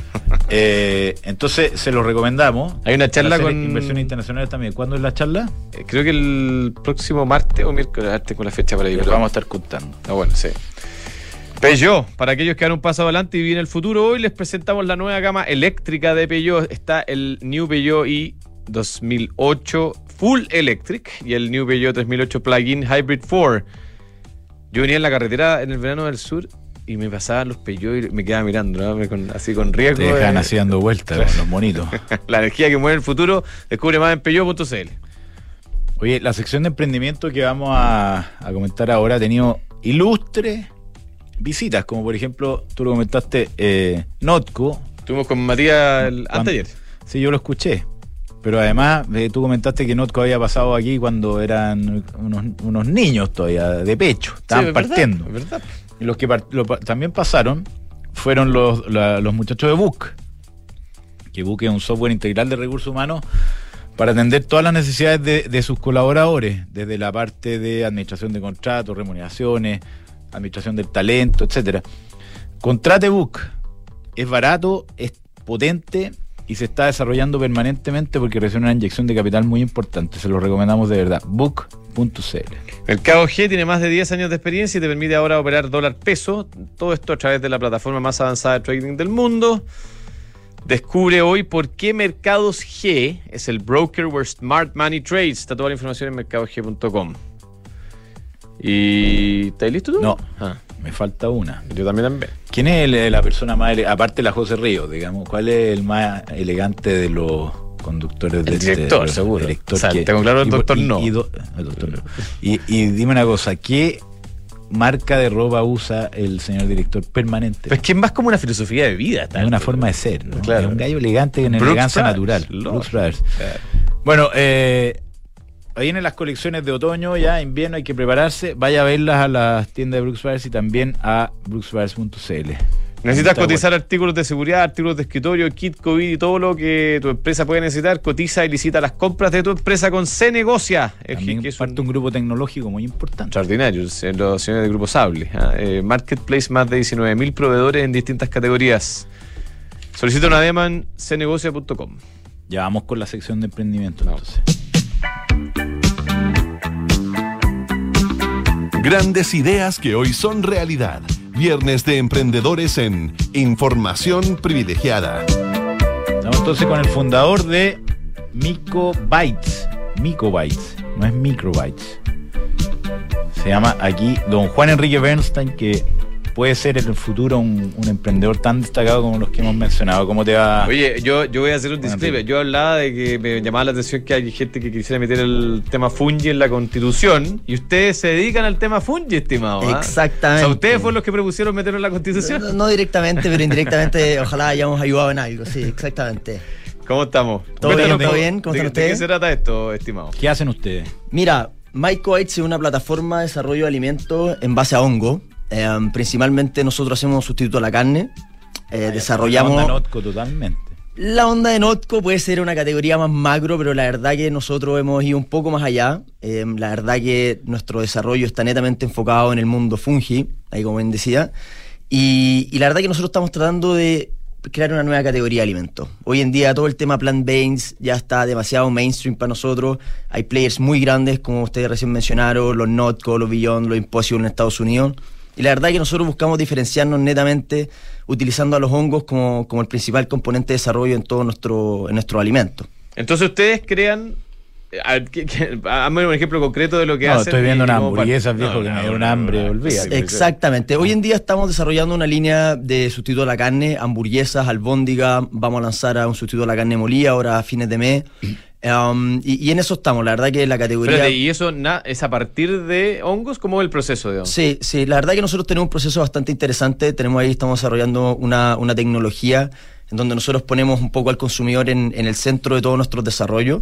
eh, entonces se lo recomendamos. Hay una charla con inversiones internacionales también. ¿Cuándo es la charla? Eh, creo que el próximo martes o miércoles, con la fecha para ahí. Pero vamos a estar contando. Ah, bueno, sí. Peugeot, para aquellos que dan un paso adelante y viven el futuro, hoy les presentamos la nueva gama eléctrica de Peugeot. Está el New Peugeot i dos mil ocho Full Electric y el New Peugeot tres mil ocho Plug-in Hybrid cuatro. Yo venía en la carretera en el verano del sur y me pasaban los Peugeot y me quedaba mirando, ¿no? con, así con riesgo. Te dejan de, así dando vueltas con los monitos. La energía que mueve el futuro, descubre más en peugeot punto c l. Oye, la sección de emprendimiento que vamos a, a comentar ahora ha tenido ilustres visitas, como por ejemplo, tú lo comentaste, eh, Notco. Estuvimos con Matías el, antes de ayer. Sí, yo lo escuché. Pero además, eh, tú comentaste que Notco había pasado aquí cuando eran unos, unos niños todavía, de pecho. Estaban sí, es partiendo. Verdad, es verdad. Y los que part, lo, también pasaron fueron los, la, los muchachos de Book. Que Book es un software integral de recursos humanos para atender todas las necesidades de, de sus colaboradores, desde la parte de administración de contratos, remuneraciones, administración del talento, etcétera. Contrate Book. Es barato, es potente y se está desarrollando permanentemente porque recibe una inyección de capital muy importante. Se lo recomendamos de verdad. book punto c l. Mercado G tiene más de diez años de experiencia y te permite ahora operar dólar peso. Todo esto a través de la plataforma más avanzada de trading del mundo. Descubre hoy por qué Mercados G es el broker where smart money trades. Está toda la información en mercado g punto com. ¿Y estás listo tú? No, ah. me falta una. Yo también también. ¿Quién es el, la persona más, ele- aparte de la José Ríos, digamos, cuál es el más elegante de los conductores de el director, este, seguro. Director o sea, que, tengo claro el y, doctor y, no. Y, do, el doctor no. Y, y dime una cosa, ¿qué marca de ropa usa el señor director permanente? Pero es que es más como una filosofía de vida. Es una forma de ser, ¿no? Claro. Es un gallo elegante en Brooks elegancia Brothers, natural. Lord. Brooks Brothers. Claro. Bueno, eh, ahí vienen las colecciones de otoño, ya invierno, hay que prepararse. Vaya a verlas a las tiendas de Brooks Brothers y también a brooks brothers punto c l. Necesitas Está cotizar bueno. artículos de seguridad, artículos de escritorio, kit COVID y todo lo que tu empresa puede necesitar. Cotiza y licita las compras de tu empresa con C Negocia. También que es parte un... un grupo tecnológico muy importante. Extraordinario, los señores del Grupo Sable. ¿eh? Eh, Marketplace, más de diecinueve mil proveedores en distintas categorías. Solicita una demo en c negocia punto com. Ya vamos con la sección de emprendimiento, No. entonces. Grandes ideas que hoy son realidad. Viernes de emprendedores en Información Privilegiada. Estamos entonces con el fundador de Micobytes. Micobytes, no es Microbytes. Se llama aquí don Juan Enrique Bernstein, que puede ser en el futuro un, un emprendedor tan destacado como los que hemos mencionado. ¿Cómo te va? Oye, yo, yo voy a hacer un Bueno, disclaimer. sí. Yo hablaba de que me llamaba la atención que hay gente que quisiera meter el tema fungi en la Constitución y ustedes se dedican al tema fungi, estimado. ¿ah? Exactamente. O sea, ustedes fueron los que propusieron meterlo en la Constitución. No, no directamente, pero indirectamente ojalá hayamos ayudado en algo, sí, exactamente. ¿Cómo estamos? ¿Todo Cuéntanos, bien? ¿Todo bien? ¿Cómo ¿De, están ¿De qué ustedes? se trata esto, estimado? ¿Qué hacen ustedes? Mira, MyCoids es una plataforma de desarrollo de alimentos en base a hongo. Eh, principalmente nosotros hacemos sustituto a la carne. Eh, Ah, desarrollamos... la onda Notco totalmente. La onda de Notco puede ser una categoría más macro, pero la verdad que nosotros hemos ido un poco más allá. Eh, la verdad que nuestro desarrollo está netamente enfocado en el mundo fungi, ahí como bien decía. Y, y la verdad que nosotros estamos tratando de crear una nueva categoría de alimentos. Hoy en día todo el tema plant-based ya está demasiado mainstream para nosotros. Hay players muy grandes, como ustedes recién mencionaron, los Notco, los Beyond, los Impossible en Estados Unidos. Y la verdad que nosotros buscamos diferenciarnos netamente utilizando a los hongos como, como el principal componente de desarrollo en todo nuestro, en nuestro alimento. Entonces ustedes crean... A ver, ¿qué- qué- Hazme un ejemplo concreto de lo que No, hacen. estoy viendo y- unas y cómo hamburguesas, par- viejo, No, que no, me dio no, un no, hambre, no, olvídate. sí, Exactamente. Hoy en día estamos desarrollando una línea de sustituto a la carne, hamburguesas, albóndiga. Vamos a lanzar a un sustituto a la carne molida ahora a fines de mes. Um, y, y en eso estamos. La verdad que la categoría... Espérate, ¿y eso na- es a partir de hongos? ¿Cómo es el proceso de hongos? Sí, sí, la verdad que nosotros tenemos un proceso bastante interesante. Tenemos ahí, estamos desarrollando una, una tecnología en donde nosotros ponemos un poco al consumidor en, en el centro de todos nuestros desarrollos.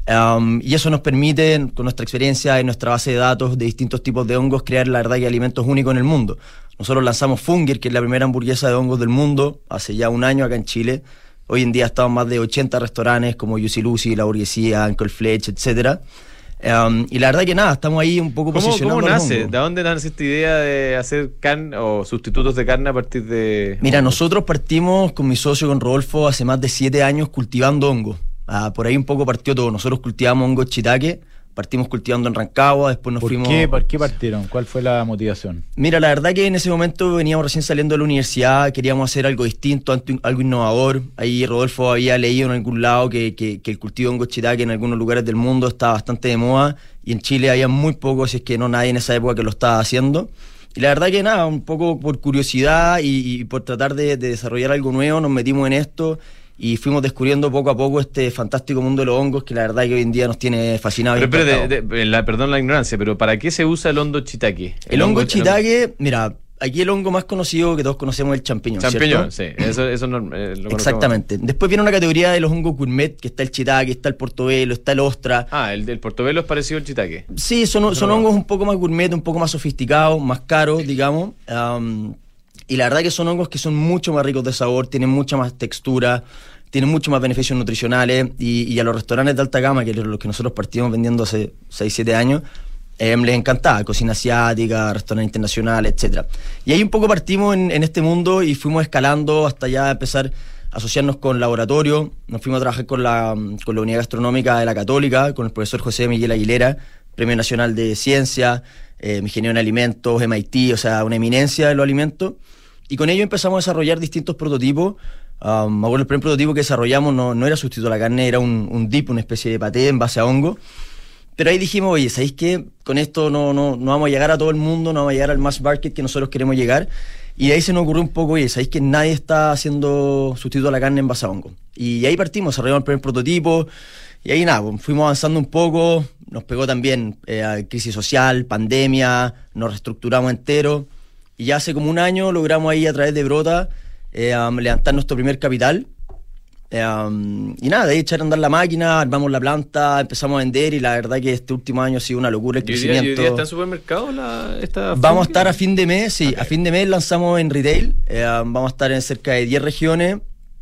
Um, y eso nos permite, con nuestra experiencia en nuestra base de datos de distintos tipos de hongos, crear la verdad que alimentos únicos en el mundo. Nosotros lanzamos Fungir, que es la primera hamburguesa de hongos del mundo, hace ya un año acá en Chile. Hoy en día estamos en más de ochenta restaurantes como Juicy Lucy, La Burguesía, Uncle Fletch, etcétera. Um, y la verdad que nada, estamos ahí un poco ¿Cómo, posicionando cómo los nace? hongos. ¿De dónde nace esta idea de hacer carne o sustitutos de carne a partir de...? Mira, hongos? nosotros partimos con mi socio, con Rodolfo, hace más de siete años cultivando hongos. Ah, por ahí un poco partió todo. Nosotros cultivamos hongos shiitake, partimos cultivando en Rancagua, después nos ¿Por fuimos... qué, ¿Por qué partieron? ¿Cuál fue la motivación? Mira, la verdad que en ese momento veníamos recién saliendo de la universidad, queríamos hacer algo distinto, algo algo innovador. Ahí Rodolfo había leído en algún lado que, que, que el cultivo de hongo shiitake en algunos lugares del mundo está bastante de moda, y en Chile había muy pocos, si es que no nadie en esa época que lo estaba haciendo. Y la verdad que nada, un poco por curiosidad y, y por tratar de, de desarrollar algo nuevo, nos metimos en esto y fuimos descubriendo poco a poco este fantástico mundo de los hongos que la verdad que hoy en día nos tiene fascinados. Pero, y espérate, impactados. de- de- la, perdón la ignorancia, pero ¿para qué se usa el hondo shiitake? El hongo shiitake, mira, aquí el hongo más conocido que todos conocemos es el champiñón, Champiñón, ¿cierto? sí. Eso, eso no, eh, lo conocemos. Exactamente. Después viene una categoría de los hongos gourmet, que está el shiitake, está el portobelo, está el ostra. Ah, el del portobelo es parecido al shiitake. Sí, son, son no. hongos un poco más gourmet, un poco más sofisticados, más caros, digamos. Um, y la verdad que son hongos que son mucho más ricos de sabor, tienen mucha más textura, tienen mucho más beneficios nutricionales. Y, y a los restaurantes de alta gama, que es los que nosotros partimos vendiendo hace seis siete años, eh, les encantaba. Cocina asiática, restaurantes internacionales, etcétera. Y ahí un poco partimos en, en este mundo y fuimos escalando hasta ya empezar a asociarnos con laboratorio. Nos fuimos a trabajar con la, con la Unidad Gastronómica de la Católica, con el profesor José Miguel Aguilera, Premio Nacional de Ciencia, eh, ingeniero en alimentos, M I T, o sea, una eminencia de los alimentos. Y con ello empezamos a desarrollar distintos prototipos. Um, me acuerdo el primer prototipo que desarrollamos no, no era sustituto a la carne, era un, un dip, una especie de paté en base a hongo. Pero ahí dijimos, oye, ¿sabéis qué? Con esto no, no, no vamos a llegar a todo el mundo, no vamos a llegar al mass market que nosotros queremos llegar. Y de ahí se nos ocurrió un poco, oye, ¿sabéis que nadie está haciendo sustituto a la carne en base a hongo? Y ahí partimos, desarrollamos el primer prototipo. Y ahí nada, pues, fuimos avanzando un poco, nos pegó también eh, crisis social, pandemia, nos reestructuramos entero. Y ya hace como un año logramos ahí a través de Brota eh, um, levantar nuestro primer capital. Eh, um, y nada, de ahí echar a andar la máquina, armamos la planta, empezamos a vender y la verdad que este último año ha sido una locura el ¿Y hoy día, y hoy crecimiento. día está en supermercados la, esta Vamos a fungi? estar a fin de mes, sí, Ok. a fin de mes lanzamos en retail, eh, vamos a estar en cerca de diez regiones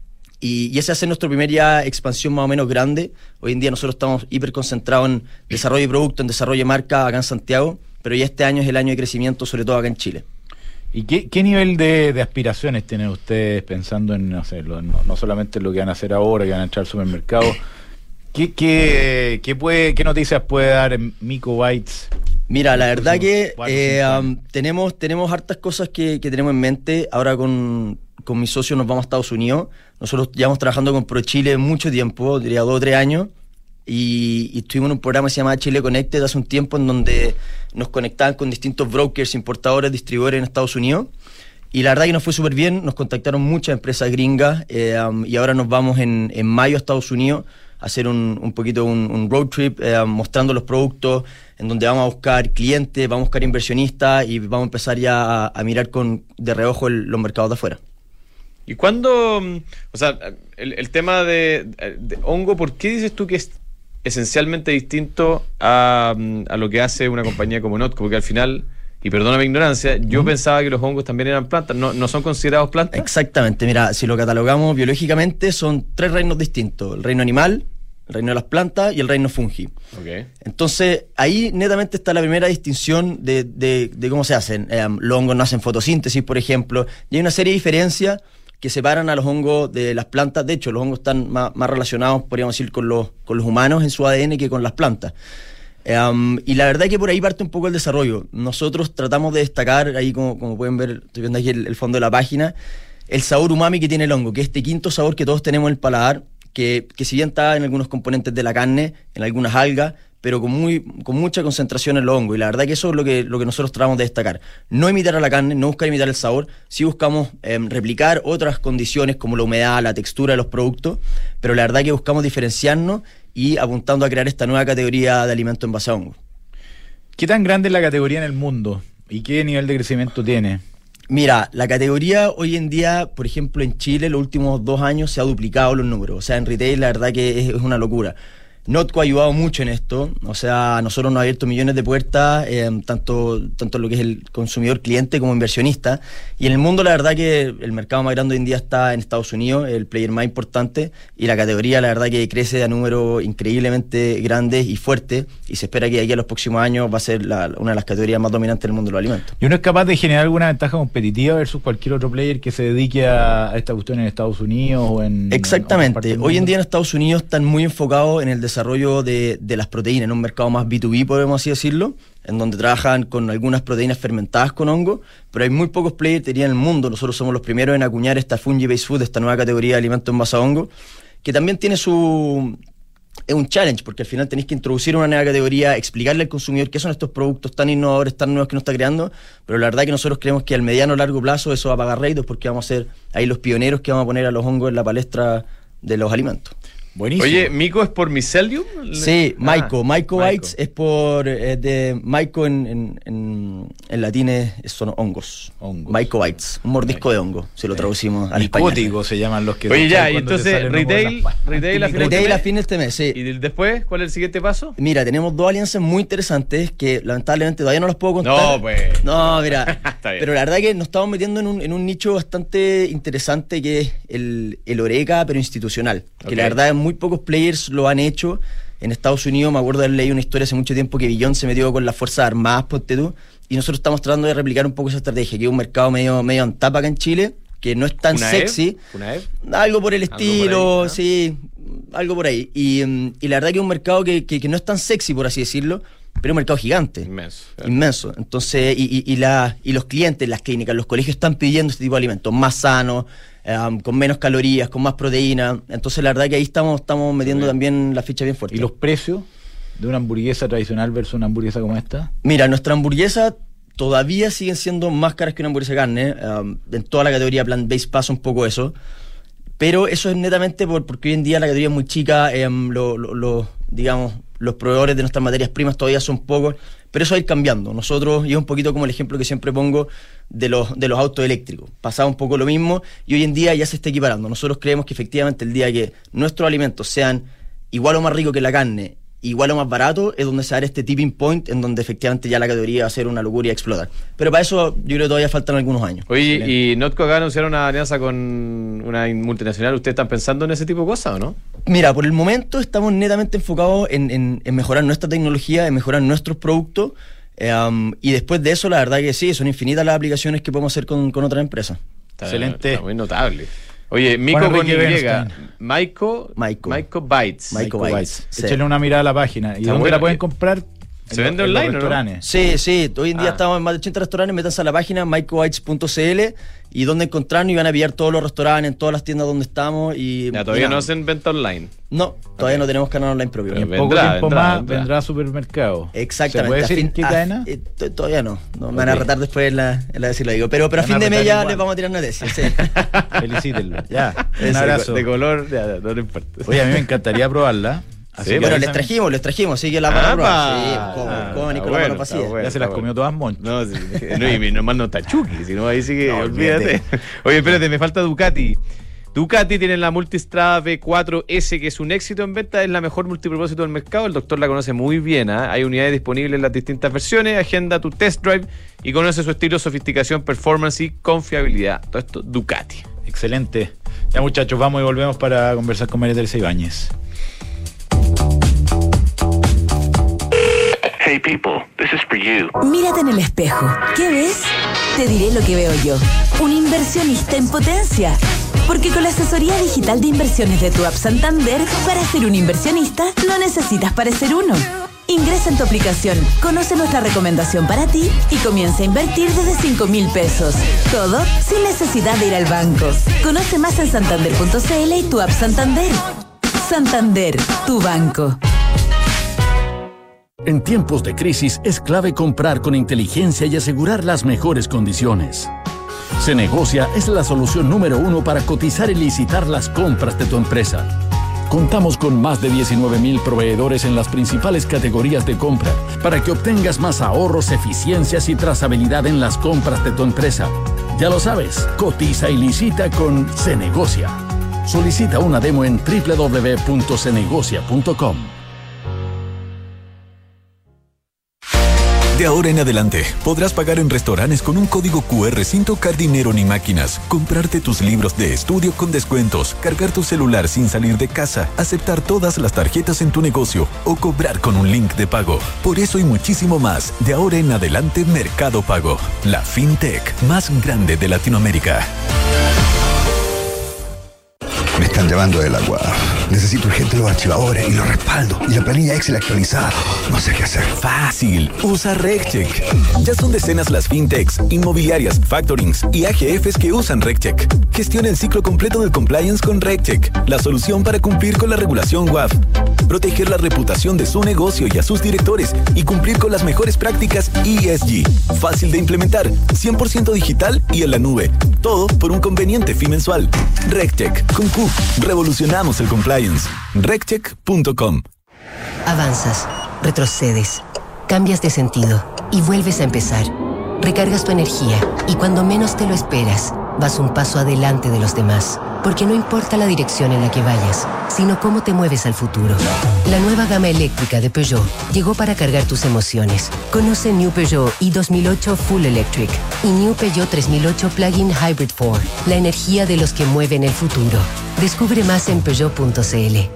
y, y esa va a ser nuestra primera expansión más o menos grande. Hoy en día nosotros estamos hiper concentrados en desarrollo de producto, en desarrollo de marca acá en Santiago, pero ya este año es el año de crecimiento, sobre todo acá en Chile. ¿Y qué, qué nivel de, de aspiraciones tienen ustedes pensando en, no sé, lo- no, no solamente en lo que van a hacer ahora, que van a entrar al supermercado? ¿Qué, qué, qué, puede, qué noticias puede dar Mico Bites? Mira, la verdad que cuatro, eh, cinco um, tenemos, tenemos hartas cosas que, que tenemos en mente. Ahora con, con mi socio nos vamos a Estados Unidos. Nosotros llevamos trabajando con ProChile mucho tiempo, diría dos o tres años. Y, y estuvimos en un programa que se llama Chile Connected hace un tiempo en donde nos conectaban con distintos brokers, importadores, distribuidores en Estados Unidos. Y la verdad que nos fue súper bien, nos contactaron muchas empresas gringas eh, um, y ahora nos vamos en, en mayo a Estados Unidos a hacer un, un poquito un, un road trip eh, mostrando los productos, en donde vamos a buscar clientes, vamos a buscar inversionistas y vamos a empezar ya a, a mirar con de reojo el- los mercados de afuera. ¿Y cuándo, o sea, el, el tema de, de hongo, ¿por qué dices tú que es esencialmente distinto a, a lo que hace una compañía como Notco? Porque al final, y perdona mi ignorancia, yo uh-huh. pensaba que los hongos también eran plantas, ¿no, no son considerados plantas? Exactamente, mira, si lo catalogamos biológicamente son tres reinos distintos, el reino animal, el reino de las plantas y el reino fungi. Okay. Entonces, ahí netamente está la primera distinción de, de, de cómo se hacen. Eh, los hongos no hacen fotosíntesis, por ejemplo, y hay una serie de diferencias que separan a los hongos de las plantas. De hecho, los hongos están más, más relacionados, podríamos decir, con los, con los humanos en su A D N que con las plantas. Um, y la verdad es que por ahí parte un poco el desarrollo. Nosotros tratamos de destacar, ahí como, como pueden ver, estoy viendo aquí el, el fondo de la página, el sabor umami que tiene el hongo, que es este quinto sabor que todos tenemos en el paladar, que, que si bien está en algunos componentes de la carne, en algunas algas, pero con muy con mucha concentración en los hongos. Y la verdad que eso es lo que, lo que nosotros tratamos de destacar. No imitar a la carne, no buscar imitar el sabor, sí buscamos eh, replicar otras condiciones como la humedad, la textura de los productos, pero la verdad que buscamos diferenciarnos y apuntando a crear esta nueva categoría de alimento en base a hongos. ¿Qué tan grande es la categoría en el mundo? ¿Y qué nivel de crecimiento tiene? Mira, la categoría hoy en día, por ejemplo, en Chile, los últimos dos años se ha duplicado los números. O sea, en retail la verdad que es, es una locura. Notco ha ayudado mucho en esto, o sea, nosotros nos ha abierto millones de puertas, eh, tanto, tanto lo que es el consumidor cliente como inversionista, y en el mundo la verdad que el mercado más grande hoy en día está en Estados Unidos, el player más importante, y la categoría la verdad que crece a números increíblemente grandes y fuertes, y se espera que de aquí a los próximos años va a ser la, una de las categorías más dominantes del mundo de los alimentos. ¿Y uno es capaz de generar alguna ventaja competitiva versus cualquier otro player que se dedique a, a esta cuestión en Estados Unidos o en... Exactamente, en hoy en día en Estados Unidos están muy enfocados en el desarrollo desarrollo de, de las proteínas, en un mercado más B dos B, podemos así decirlo, en donde trabajan con algunas proteínas fermentadas con hongo, pero hay muy pocos players en el mundo. Nosotros somos los primeros en acuñar esta fungi-based food, esta nueva categoría de alimentos en base a hongo, que también tiene su... es un challenge, porque al final tenéis que introducir una nueva categoría, explicarle al consumidor qué son estos productos tan innovadores, tan nuevos que nos está creando, pero la verdad que nosotros creemos que al mediano o largo plazo eso va a pagar réditos, porque vamos a ser ahí los pioneros que vamos a poner a los hongos en la palestra de los alimentos. Buenísimo. Oye, ¿Myco es por Mycelium? Sí, Myco. Ah, Mycobites es por es de Myco en, en, en, en latín es, son hongos. hongos. Mycobites, un mordisco de hongo, si lo traducimos al español. Micóticos se llaman los que... Oye, ya, y entonces retail, retail a fin de retail a fin de este mes, sí. ¿Y después cuál es el siguiente paso? Mira, tenemos dos alianzas muy interesantes que lamentablemente todavía no las puedo contar. No, pues. No, mira. Pero la verdad que nos estamos metiendo en un, en un nicho bastante interesante que es el, el Oreca, pero institucional. Que okay. La verdad es muy pocos players lo han hecho. En Estados Unidos me acuerdo de haber leído una historia hace mucho tiempo que Beyond se metió con las Fuerzas Armadas, ponte tú, y nosotros estamos tratando de replicar un poco esa estrategia, que es un mercado medio medio en tapa acá en Chile, que no es tan ¿Una sexy. ¿Una algo por el estilo, por ahí, ¿no? Sí, algo por ahí. Y, y la verdad que es un mercado que, que, que no es tan sexy, por así decirlo, pero es un mercado gigante. Inmenso. Claro. Inmenso. Entonces, y, y, y, la, y los clientes, las clínicas, los colegios están pidiendo este tipo de alimentos más sanos, Um, con menos calorías, con más proteína. Entonces la verdad que ahí estamos, estamos metiendo sí. también la ficha bien fuerte. ¿Y los precios de una hamburguesa tradicional versus una hamburguesa como esta? Mira, nuestra hamburguesa todavía siguen siendo más caras que una hamburguesa de carne. Um, en toda la categoría plant-based pasa un poco eso. Pero eso es netamente por, porque hoy en día la categoría es muy chica, eh, lo, lo, lo, digamos, los proveedores de nuestras materias primas todavía son pocos, pero eso va a ir cambiando. Nosotros, y es un poquito como el ejemplo que siempre pongo de los, de los autos eléctricos, pasaba un poco lo mismo y hoy en día ya se está equiparando. Nosotros creemos que efectivamente el día que nuestros alimentos sean igual o más ricos que la carne, igual o más barato, es donde se hará este tipping point en donde efectivamente ya la categoría va a ser una locura y explotar. Pero para eso yo creo que todavía faltan algunos años. Oye, Excelente. Y Notco acá anunciaron una alianza con una multinacional. ¿Ustedes están pensando en ese tipo de cosas o no? Mira, por el momento estamos netamente enfocados en, en, en mejorar nuestra tecnología, en mejorar nuestros productos, eh, um, y después de eso la verdad que sí, son infinitas las aplicaciones que podemos hacer con, con otras empresas. Está, Excelente. Está muy notable. Oye, Myco bueno, con Y, Myco, Myco, Myco Bites. Myco Bites. Sí. Échenle una mirada a la página. ¿Y está dónde la pueden comprar? ¿Se vende en online, ¿no? Sí, sí. Hoy en día ah. estamos en más de ochenta restaurantes. Métanse a la página mycobites punto c l y donde encontrarnos y van a pillar todos los restaurantes, en todas las tiendas donde estamos. Y ya, todavía y no hacen venta online. No, todavía okay. no tenemos canal online propio. Y en poco vendrá, tiempo vendrá, más vendrá. vendrá a supermercado. Exactamente. ¿Se puede decir fin, en qué a, cadena? Eh, todavía no. no okay. Me van a retar después en la, en la decirlo digo. Pero, pero a fin de mes ya les vamos a tirar noticias. Sí. Felicítenlo. Ya. Un abrazo. De color, ya, no le importa. Oye, a mí me encantaría probarla. Así Sí, que Bueno, ahí les también- trajimos, les trajimos, así que la Ah, van a probar. pa. Sí, Ah, como, está como Nicolás bueno, Mano Pasilla. está bueno. Ya se las comió todas Moncho. No, sí, no, y mi normal no está Chucky, si no ahí sí que No, olvídate. olvídate. Oye, espérate, me falta Ducati. Ducati tiene la Multistrada V cuatro S, que es un éxito en venta, es la mejor multipropósito del mercado. El doctor la conoce muy bien, ¿eh? Hay unidades disponibles en las distintas versiones. Agenda tu test drive y conoce su estilo, sofisticación, performance y confiabilidad. Todo esto, Ducati. Excelente. Ya, muchachos, vamos y volvemos para conversar con María Teresa Ibáñez. Hey people, this is for you. Mírate en el espejo. ¿Qué ves? Te diré lo que veo yo. Un inversionista en potencia. Porque con la asesoría digital de inversiones de tu app Santander, para ser un inversionista no necesitas parecer uno. Ingresa en tu aplicación, conoce nuestra recomendación para ti y comienza a invertir desde cinco mil pesos. Todo sin necesidad de ir al banco. Conoce más en santander punto c l y tu app Santander. Santander, tu banco. En tiempos de crisis es clave comprar con inteligencia y asegurar las mejores condiciones. Cenegocia es la solución número uno para cotizar y licitar las compras de tu empresa. Contamos con más de diecinueve mil proveedores en las principales categorías de compra para que obtengas más ahorros, eficiencias y trazabilidad en las compras de tu empresa. Ya lo sabes, cotiza y licita con Cenegocia. Solicita una demo en doble u doble u doble u punto cenegocia punto com. De ahora en adelante, podrás pagar en restaurantes con un código cu erre sin tocar dinero ni máquinas, comprarte tus libros de estudio con descuentos, cargar tu celular sin salir de casa, aceptar todas las tarjetas en tu negocio o cobrar con un link de pago. Por eso y muchísimo más, de ahora en adelante Mercado Pago, la fintech más grande de Latinoamérica. Me están llamando del agua. Necesito urgente los archivadores y los respaldos y la planilla Excel actualizada. No sé qué hacer. Fácil, usa RegCheck. Ya son decenas las fintechs, inmobiliarias, factorings y A G Fs que usan RegCheck. Gestiona el ciclo completo del compliance con RegCheck, la solución para cumplir con la regulación U A F, proteger la reputación de su negocio y a sus directores y cumplir con las mejores prácticas E S G. Fácil de implementar, cien por ciento digital y en la nube. Todo por un conveniente fee mensual. RegCheck, con Q, revolucionamos el compliance. regcheck punto com. Avanzas, retrocedes, cambias de sentido y vuelves a empezar. Recargas tu energía y cuando menos te lo esperas, vas un paso adelante de los demás. Porque no importa la dirección en la que vayas, sino cómo te mueves al futuro. La nueva gama eléctrica de Peugeot llegó para cargar tus emociones. Conoce New Peugeot i dos mil ocho Full Electric y New Peugeot tres mil ocho Plug-in Hybrid cuatro, la energía de los que mueven el futuro. Descubre más en peugeot punto c l.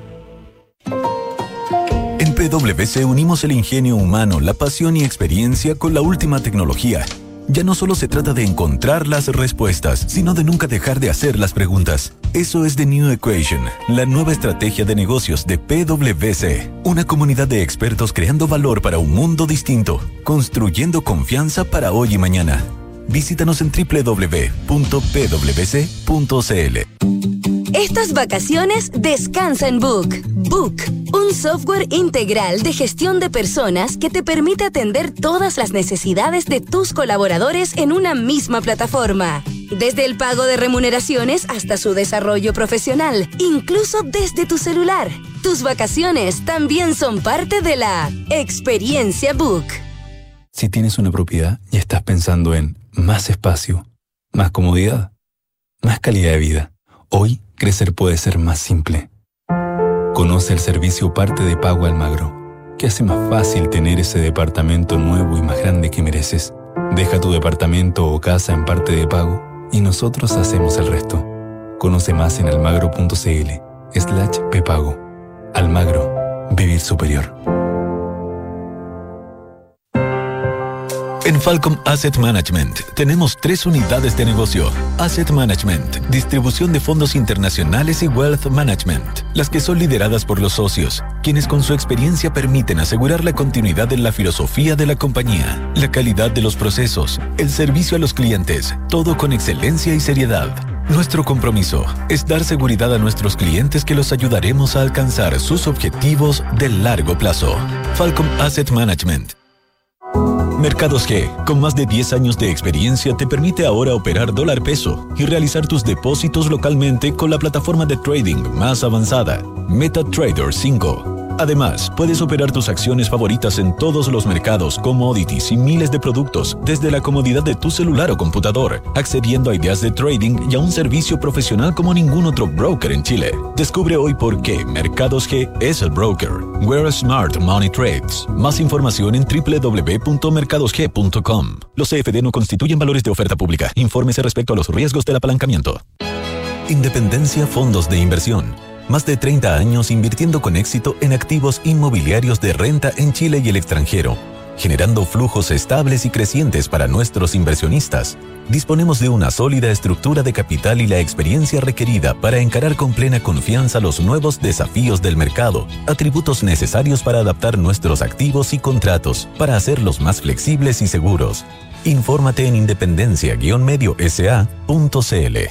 En P W C unimos el ingenio humano, la pasión y experiencia con la última tecnología. Ya no solo se trata de encontrar las respuestas, sino de nunca dejar de hacer las preguntas. Eso es The New Equation, la nueva estrategia de negocios de P W C. Una comunidad de expertos creando valor para un mundo distinto, construyendo confianza para hoy y mañana. Visítanos en doble u doble u doble u punto p w c punto c l. Estas vacaciones descansa en Book. Book, un software integral de gestión de personas que te permite atender todas las necesidades de tus colaboradores en una misma plataforma. Desde el pago de remuneraciones hasta su desarrollo profesional, incluso desde tu celular. Tus vacaciones también son parte de la experiencia Book. Si tienes una propiedad y estás pensando en más espacio, más comodidad, más calidad de vida, hoy crecer puede ser más simple. Conoce el servicio Parte de Pago Almagro, que hace más fácil tener ese departamento nuevo y más grande que mereces. Deja tu departamento o casa en Parte de Pago y nosotros hacemos el resto. Conoce más en almagro punto c l slash pepago. Almagro, vivir superior. En Falcom Asset Management tenemos tres unidades de negocio. Asset Management, distribución de fondos internacionales y Wealth Management, las que son lideradas por los socios, quienes con su experiencia permiten asegurar la continuidad de la filosofía de la compañía, la calidad de los procesos, el servicio a los clientes, todo con excelencia y seriedad. Nuestro compromiso es dar seguridad a nuestros clientes que los ayudaremos a alcanzar sus objetivos de largo plazo. Falcom Asset Management. Mercados G, con más de diez años de experiencia, te permite ahora operar dólar peso y realizar tus depósitos localmente con la plataforma de trading más avanzada, MetaTrader cinco. Además, puedes operar tus acciones favoritas en todos los mercados, commodities y miles de productos desde la comodidad de tu celular o computador, accediendo a ideas de trading y a un servicio profesional como ningún otro broker en Chile. Descubre hoy por qué Mercados G es el broker. Where Smart Money Trades. Más información en doble u doble u doble u punto mercados g punto com. Los C F D no constituyen valores de oferta pública. Infórmese respecto a los riesgos del apalancamiento. Independencia Fondos de Inversión. Más de treinta años invirtiendo con éxito en activos inmobiliarios de renta en Chile y el extranjero, generando flujos estables y crecientes para nuestros inversionistas. Disponemos de una sólida estructura de capital y la experiencia requerida para encarar con plena confianza los nuevos desafíos del mercado, atributos necesarios para adaptar nuestros activos y contratos, para hacerlos más flexibles y seguros. Infórmate en independencia guion medio s a punto c l.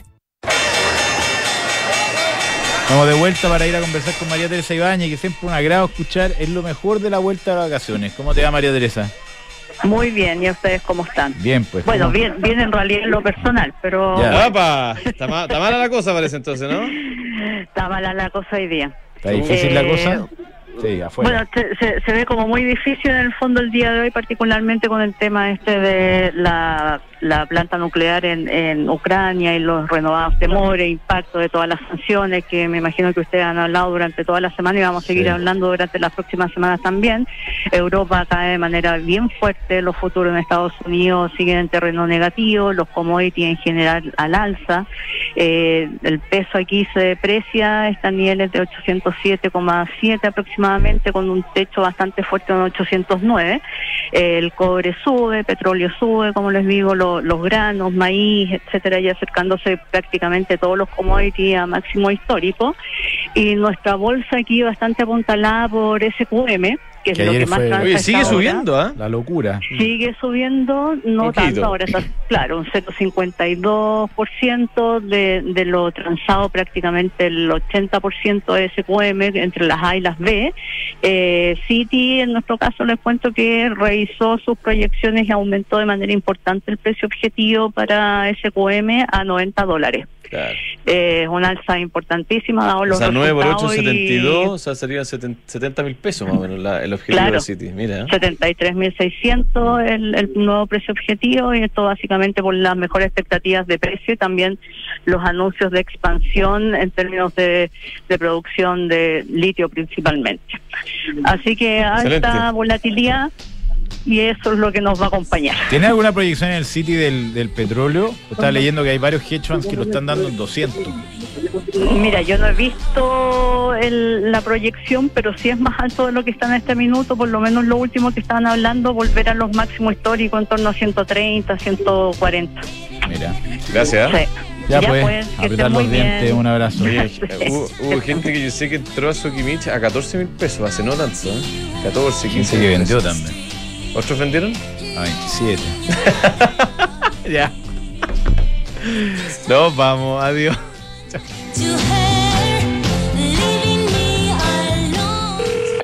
Vamos de vuelta para ir a conversar con María Teresa Ibáñez, que siempre un agrado escuchar, es lo mejor de la vuelta de vacaciones. ¿Cómo te va, María Teresa? Muy bien, ¿y ustedes cómo están? Bien, pues. Bueno, ¿cómo? bien, bien en realidad en lo personal, pero... Ya. ¡Apa! Está, ma- está mala la cosa, parece entonces, ¿no? Está mala la cosa hoy día. ¿Está difícil Eh, la cosa? Sí, afuera. Bueno, se, se, se ve como muy difícil en el fondo el día de hoy, particularmente con el tema este de la, la planta nuclear en, en Ucrania y los renovados temores, impacto de todas las sanciones que me imagino que ustedes han hablado durante toda la semana y vamos a seguir Sí. hablando durante las próximas semanas también. Europa cae de manera bien fuerte, los futuros en Estados Unidos siguen en terreno negativo, los commodities en general al alza, eh, el peso aquí se deprecia, está a niveles de ochocientos siete coma siete aproximadamente, con un techo bastante fuerte en ochocientos nueve. Eh, el cobre sube, petróleo sube, como les digo, lo, los granos, maíz, etcétera, ya acercándose prácticamente todos los commodities a máximo histórico. Y nuestra bolsa aquí bastante apuntalada por S Q M, que es Que lo ayer que más fue- transa Oye, hasta sigue ahora. subiendo, ¿ah? La locura. Sigue subiendo, no Poquito. tanto, ahora está, claro, un cero coma cincuenta y dos por ciento de, de lo transado, prácticamente el ochenta por ciento de S Q M entre las A y las B. Eh, Citi, en nuestro caso, les cuento que revisó sus proyecciones y aumentó de manera importante el precio objetivo para S Q M a noventa dólares. Claro. Eh, es una alza importantísima, dado O los sea, nueve por ocho, resultados y- setenta y dos, o sea, serían setenta mil pesos más o menos la- el objetivo Claro. de Citi. Mira, ¿eh? setenta y tres mil seiscientos el, el nuevo precio objetivo, y esto básicamente por las mejores expectativas de precio y también los anuncios de expansión en términos de, de producción de litio principalmente. Así que alta Excelente. volatilidad, y eso es lo que nos va a acompañar. ¿Tiene alguna proyección en el Citi del, del petróleo? Estaba leyendo que hay varios hedge funds que lo están dando en doscientos. Mira, yo no he visto el- la proyección, pero sí es más alto de lo que está en este minuto, por lo menos lo último que estaban hablando, volver a los máximos históricos en torno a ciento treinta, ciento cuarenta. Mira. Gracias. ¿eh? Sí. Ya, Ya, pues, pues, que apretar estén los muy dientes, bien. un abrazo. Oye, eh, hubo, hubo gente que yo sé que entró a Sokimich a catorce mil pesos, hace no tanto, ¿eh? catorce, quince que mil vendió pesos. también. ¿Otros vendieron? A veintisiete. Ya. Nos vamos, adiós. To have